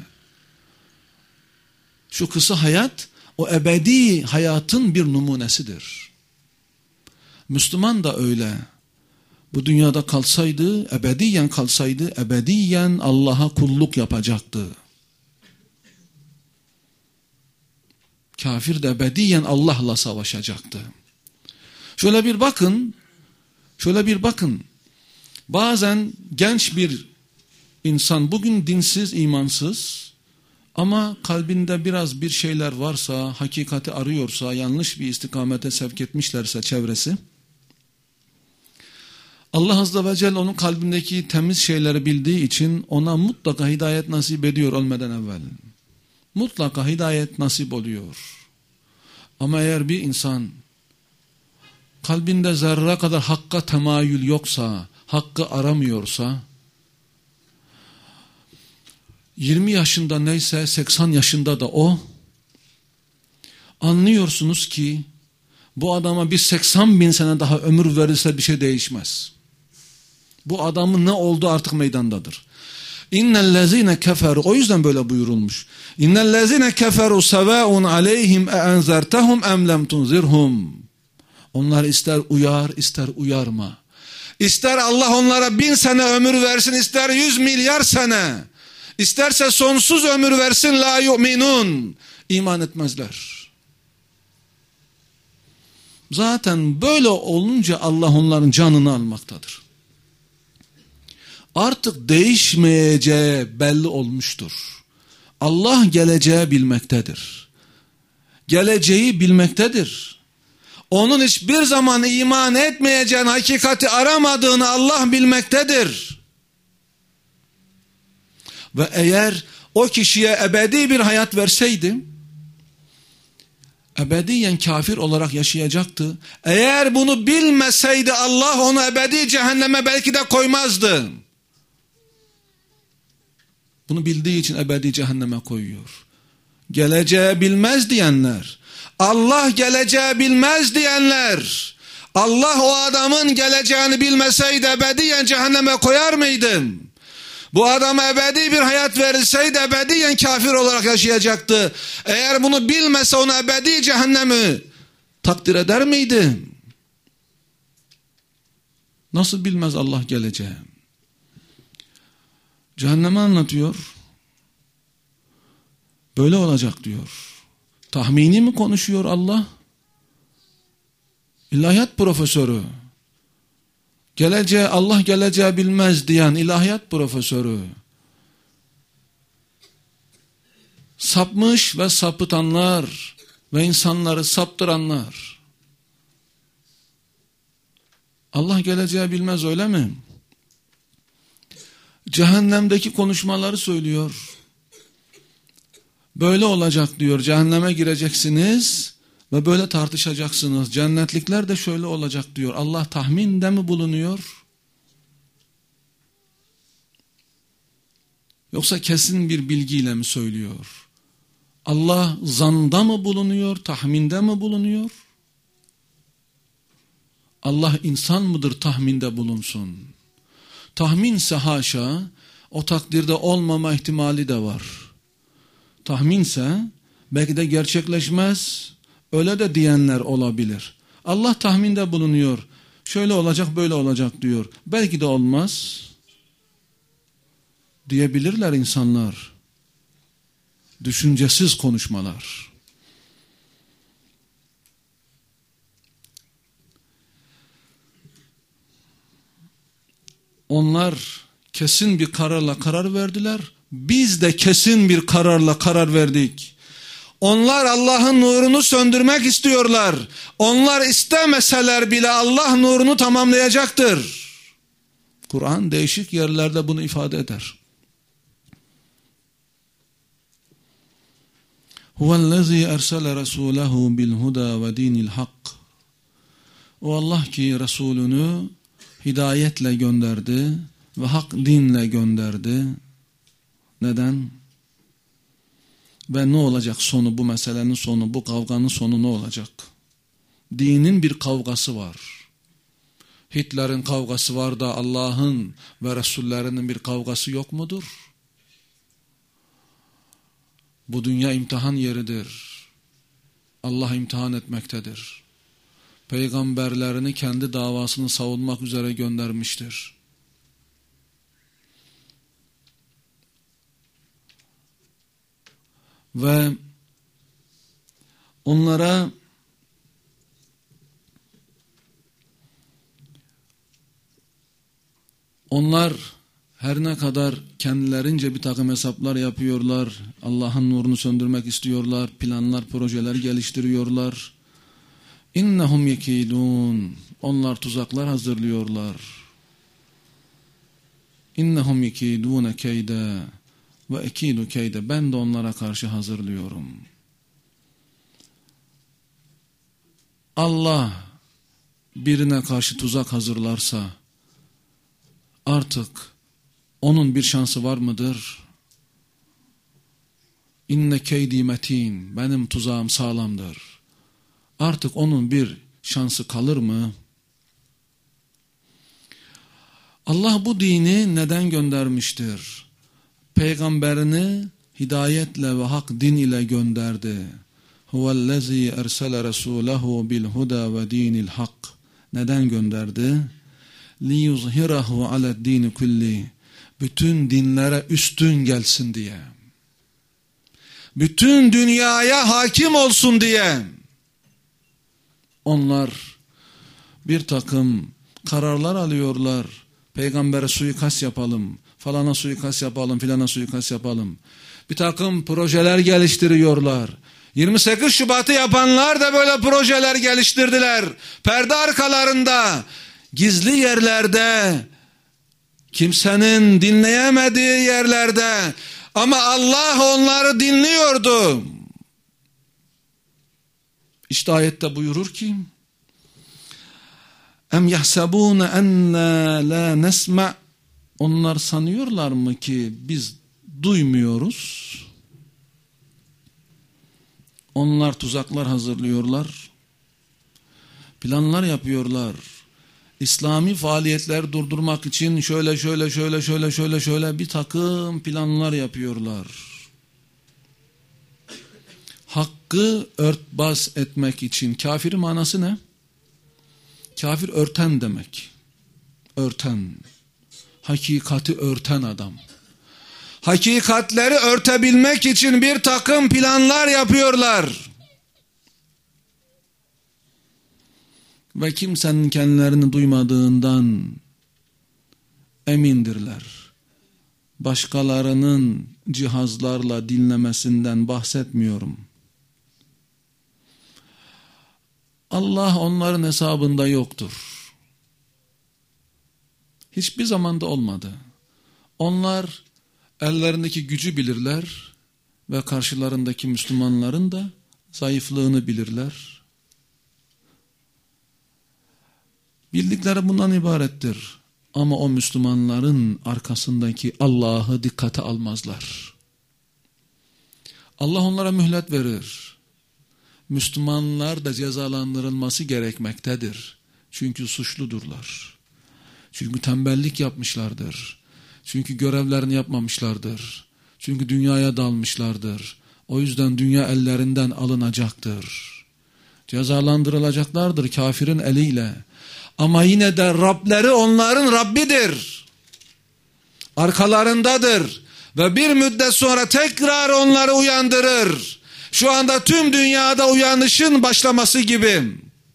Şu kısa hayat o ebedi hayatın bir numunesidir. Müslüman da öyle. Bu dünyada kalsaydı, ebediyen kalsaydı, ebediyen Allah'a kulluk yapacaktı. Kafir de ebediyen Allah'la savaşacaktı. Şöyle bir bakın, şöyle bir bakın. Bazen genç bir insan bugün dinsiz, imansız ama kalbinde biraz bir şeyler varsa, hakikati arıyorsa, yanlış bir istikamete sevk etmişlerse çevresi, Allah Azze ve Celle onun kalbindeki temiz şeyleri bildiği için ona mutlaka hidayet nasip ediyor ölmeden evvel. Mutlaka hidayet nasip oluyor. Ama eğer bir insan kalbinde zerre kadar hakka temayül yoksa, hakkı aramıyorsa, yirmi yaşında neyse seksen yaşında da o, anlıyorsunuz ki bu adama bir seksen bin sene daha ömür verirse bir şey değişmez. Bu adamın ne olduğu artık meydandadır. İnnellezine keferu, o yüzden böyle buyurulmuş. İnnellezine keferu sevaun aleyhim e enzertehum em lem tunzirhum. Onlar ister uyar ister uyarma. İster Allah onlara bin sene ömür versin, ister yüz milyar sene. İsterse sonsuz ömür versin, la yu'minun. İman etmezler. Zaten böyle olunca Allah onların canını almaktadır. Artık değişmeyeceği belli olmuştur. Allah geleceği bilmektedir. Geleceği bilmektedir. Onun hiçbir zaman iman etmeyeceğin hakikati aramadığını Allah bilmektedir. Ve eğer o kişiye ebedi bir hayat verseydi, ebediyen kafir olarak yaşayacaktı. Eğer bunu bilmeseydi Allah onu ebedi cehenneme belki de koymazdı. Bunu bildiği için ebedi cehenneme koyuyor. Geleceği bilmez diyenler, Allah geleceği bilmez diyenler, Allah o adamın geleceğini bilmeseydi ebediyen cehenneme koyar mıydı? Bu adama ebedi bir hayat verilseydi ebediyen kafir olarak yaşayacaktı. Eğer bunu bilmese onu ebedi cehennemi takdir eder miydi? Nasıl bilmez Allah geleceği? Cehennemi anlatıyor. Böyle olacak diyor. Tahmini mi konuşuyor Allah? İlahiyat profesörü. Geleceği, Allah geleceği bilmez diyen ilahiyat profesörü. Sapmış ve sapıtanlar ve insanları saptıranlar. Allah geleceği bilmez, öyle mi? Cehennemdeki konuşmaları söylüyor. Böyle olacak diyor. Cehenneme gireceksiniz ve böyle tartışacaksınız. Cennetlikler de şöyle olacak diyor. Allah tahminde mi bulunuyor? Yoksa kesin bir bilgiyle mi söylüyor? Allah zanda mı bulunuyor? Tahminde mi bulunuyor? Allah insan mıdır tahminde bulunsun? Tahminse haşa, o takdirde olmama ihtimali de var. Tahminse belki de gerçekleşmez, öyle de diyenler olabilir. Allah tahminde bulunuyor. Şöyle olacak, böyle olacak diyor. Belki de olmaz diyebilirler insanlar. Düşüncesiz konuşmalar. Onlar kesin bir kararla karar verdiler. Biz de kesin bir kararla karar verdik. Onlar Allah'ın nurunu söndürmek istiyorlar. Onlar istemeseler bile Allah nurunu tamamlayacaktır. Kur'an değişik yerlerde bunu ifade eder. Huvellezî ersele rasûlehu bilhuda ve dinil hak. O Allah ki Resulünü hidayetle gönderdi ve hak dinle gönderdi. Neden? Ve ne olacak sonu, bu meselenin sonu, bu kavganın sonu ne olacak? Dinin bir kavgası var. Hitler'in kavgası var da Allah'ın ve Resullerinin bir kavgası yok mudur? Bu dünya imtihan yeridir. Allah imtihan etmektedir. Peygamberlerini kendi davasını savunmak üzere göndermiştir. Ve onlara onlar her ne kadar kendilerince bir takım hesaplar yapıyorlar, Allah'ın nurunu söndürmek istiyorlar, planlar, projeler geliştiriyorlar. İnnehum yekidun. Onlar tuzaklar hazırlıyorlar. İnnehum yekidun keyde ve ekidu keyde. Ben de onlara karşı hazırlıyorum. Allah birine karşı tuzak hazırlarsa artık onun bir şansı var mıdır? İnne keydi metin. Benim tuzağım sağlamdır. Artık onun bir şansı kalır mı? Allah bu dini neden göndermiştir? Peygamberini hidayetle ve hak din ile gönderdi. Huvellezî ersele resûlehu bil huda ve dinil hak. Neden gönderdi? Liyuzhirahu aled dini kulli. Bütün dinlere üstün gelsin diye. Bütün dünyaya hakim olsun diye. Onlar bir takım kararlar alıyorlar. Peygambere suikast yapalım, falana suikast yapalım, filana suikast yapalım. Bir takım projeler geliştiriyorlar. yirmi sekiz Şubat'ı yapanlar da böyle projeler geliştirdiler. Perde arkalarında, gizli yerlerde, kimsenin dinleyemediği yerlerde. Ama Allah onları dinliyordu. İşte ayette buyurur ki: Em yahsabun enna la nesma. Onlar sanıyorlar mı ki biz duymuyoruz? Onlar tuzaklar hazırlıyorlar. Planlar yapıyorlar. İslami faaliyetler durdurmak için şöyle şöyle şöyle şöyle şöyle şöyle bir takım planlar yapıyorlar. Hakkı örtbas etmek için. Kafirin manası ne? Kafir örten demek. Örten. Hakikati örten adam. Hakikatleri örtebilmek için bir takım planlar yapıyorlar. Ve kimsenin kendilerini duymadığından emindirler. Başkalarının cihazlarla dinlemesinden bahsetmiyorum. Allah onların hesabında yoktur. Hiçbir zamanda olmadı. Onlar ellerindeki gücü bilirler ve karşılarındaki Müslümanların da zayıflığını bilirler. Bildikleri bundan ibarettir. Ama o Müslümanların arkasındaki Allah'ı dikkate almazlar. Allah onlara mühlet verir. Müslümanlar da cezalandırılması gerekmektedir. Çünkü suçludurlar. Çünkü tembellik yapmışlardır. Çünkü görevlerini yapmamışlardır. Çünkü dünyaya dalmışlardır. O yüzden dünya ellerinden alınacaktır. Cezalandırılacaklardır kafirin eliyle. Ama yine de Rableri onların Rabbidir. Arkalarındadır. Ve bir müddet sonra tekrar onları uyandırır. Şu anda tüm dünyada uyanışın başlaması gibi.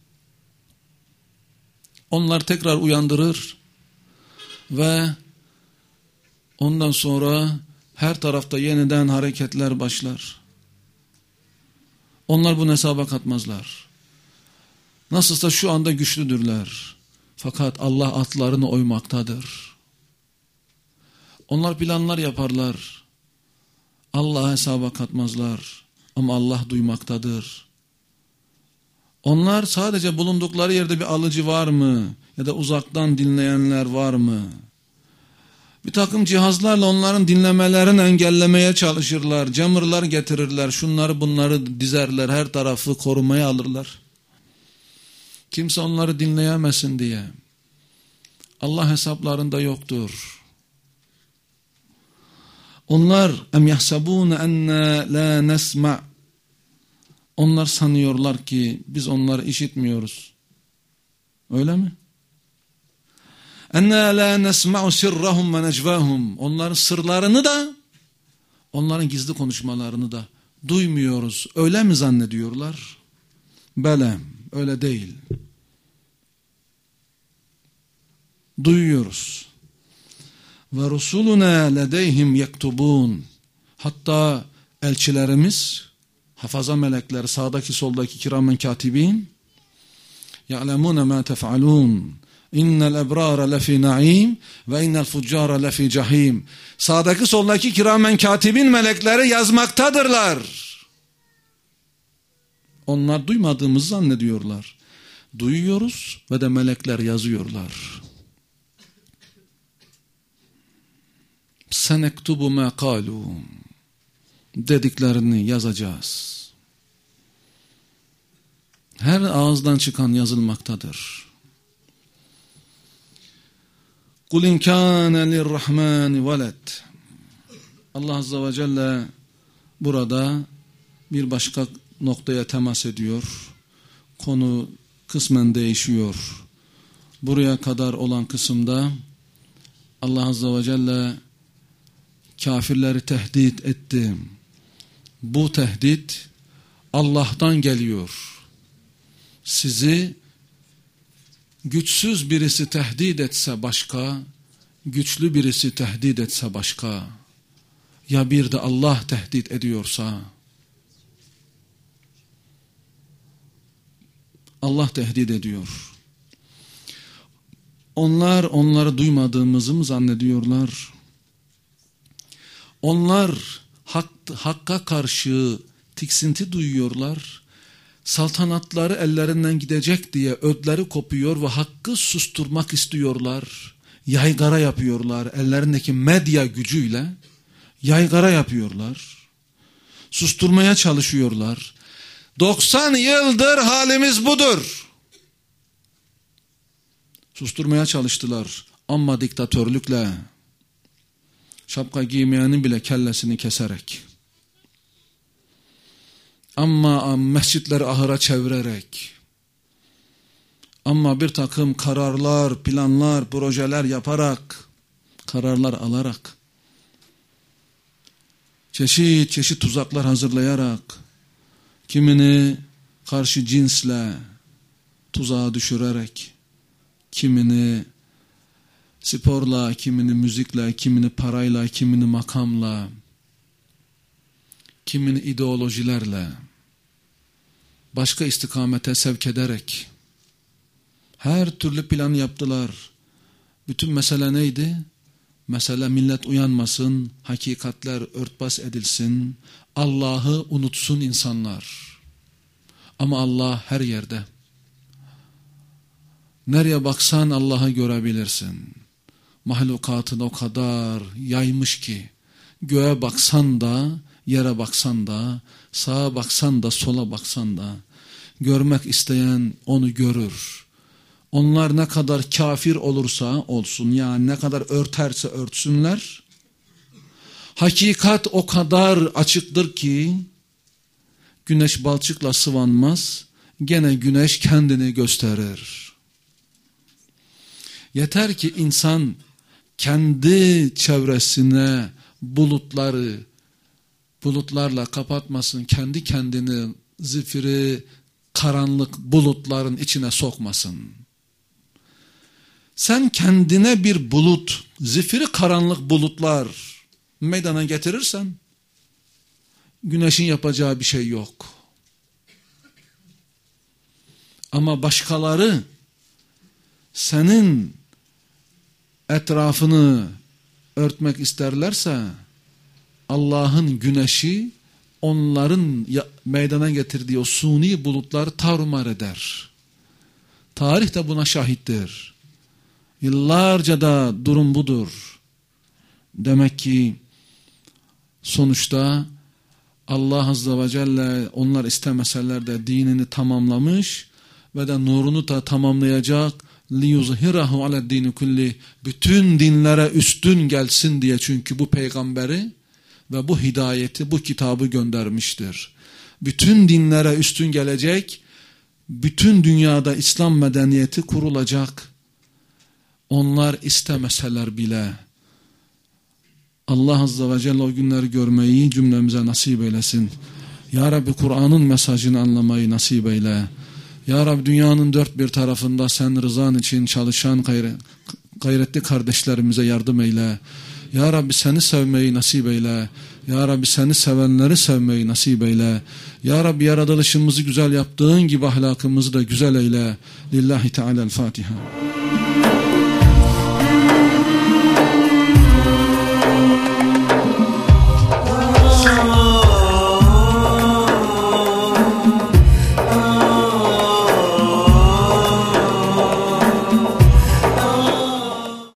Onlar tekrar uyandırır. Ve ondan sonra her tarafta yeniden hareketler başlar. Onlar bunu hesaba katmazlar. Nasılsa şu anda güçlüdürler. Fakat Allah atlarını oymaktadır. Onlar planlar yaparlar. Allah'a hesaba katmazlar. Ama Allah duymaktadır. Onlar sadece bulundukları yerde bir alıcı var mı? Ya da uzaktan dinleyenler var mı? Bir takım cihazlarla onların dinlemelerini engellemeye çalışırlar. Camırlar getirirler. Şunları bunları dizerler. Her tarafı korumaya alırlar. Kimse onları dinleyemesin diye. Allah hesaplarında yoktur. Onlar em yahsabun enna la nesma. Onlar sanıyorlar ki biz onları işitmiyoruz. Öyle mi? Enna la nesma'u sirrahum ve necvahum. Onların sırlarını da, onların gizli konuşmalarını da duymuyoruz. Öyle mi zannediyorlar? Bele, öyle değil. Duyuyoruz. Ve rusuluna ledeyhim yektubun. Hatta elçilerimiz, hafaza melekleri, sağdaki soldaki kiramen katibin, ya'lemune ma tef'alun. İnnel ebrara lefi na'im ve innel fuccara lefi cahim. Sağdaki soldaki kiramen katibin melekleri yazmaktadırlar. Onlar duymadığımızı zannediyorlar. Duyuyoruz ve de melekler yazıyorlar. Senektubu ma kalu. Dediklerini yazacağız. Her ağızdan çıkan yazılmaktadır. Kul in kana lirrahmani veled. Allah Azze ve Celle burada bir başka noktaya temas ediyor. Konu kısmen değişiyor. Buraya kadar olan kısımda Allah Azze ve Celle kafirleri tehdit etti. Bu tehdit Allah'tan geliyor. Sizi güçsüz birisi tehdit etse başka, güçlü birisi tehdit etse başka, ya bir de Allah tehdit ediyorsa, Allah tehdit ediyor. Onlar onları duymadığımızı mı zannediyorlar? Onlar hak, hakka karşı tiksinti duyuyorlar. Saltanatları ellerinden gidecek diye ödleri kopuyor ve hakkı susturmak istiyorlar. Yaygara yapıyorlar. Ellerindeki medya gücüyle yaygara yapıyorlar. Susturmaya çalışıyorlar. doksan yıldır halimiz budur. Susturmaya çalıştılar ama diktatörlükle, şapka giymeyenin bile kellesini keserek, ama mescitleri ahıra çevirerek, ama bir takım kararlar, planlar, projeler yaparak, kararlar alarak, çeşit çeşit tuzaklar hazırlayarak, kimini karşı cinsle tuzağa düşürerek, kimini sporla, kimini müzikle, kimini parayla, kimini makamla, kimini ideolojilerle, başka istikamete sevk ederek her türlü planı yaptılar. Bütün mesele neydi? Mesele millet uyanmasın, hakikatler örtbas edilsin, Allah'ı unutsun insanlar. Ama Allah her yerde. Nereye baksan Allah'ı görebilirsin. Mahlukatını o kadar yaymış ki, göğe baksan da, yere baksan da, sağa baksan da, sola baksan da, görmek isteyen onu görür. Onlar ne kadar kafir olursa olsun, yani ne kadar örterse örtsünler, hakikat o kadar açıktır ki, güneş balçıkla sıvanmaz, gene güneş kendini gösterir. Yeter ki insan kendi çevresine bulutları, bulutlarla kapatmasın, kendi kendini zifiri karanlık bulutların içine sokmasın. Sen kendine bir bulut, zifiri karanlık bulutlar meydana getirirsen, güneşin yapacağı bir şey yok. Ama başkaları senin etrafını örtmek isterlerse, Allah'ın güneşi onların meydana getirdiği o suni bulutları tarumar eder. Tarih de buna şahittir. Yıllarca da durum budur. Demek ki sonuçta Allah Azze ve Celle onlar istemeseler de dinini tamamlamış ve de nurunu da tamamlayacak. لِيُظْهِرَهُ عَلَى الدِّينِ كُلِّهِ Bütün dinlere üstün gelsin diye, çünkü bu peygamberi ve bu hidayeti, bu kitabı göndermiştir. Bütün dinlere üstün gelecek, bütün dünyada İslam medeniyeti kurulacak. Onlar istemeseler bile. Allah Azze ve Celle o günleri görmeyi cümlemize nasip eylesin. Ya Rabbi, Kur'an'ın mesajını anlamayı nasip eyle. Ya Rabbi dünyanın dört bir tarafında sen rızan için çalışan gayret, gayretli kardeşlerimize yardım eyle. Ya Rabbi seni sevmeyi nasip eyle. Ya Rabbi seni sevenleri sevmeyi nasip eyle. Ya Rabbi yaratılışımızı güzel yaptığın gibi ahlakımızı da güzel eyle. Lillahi Teala'l-Fatiha.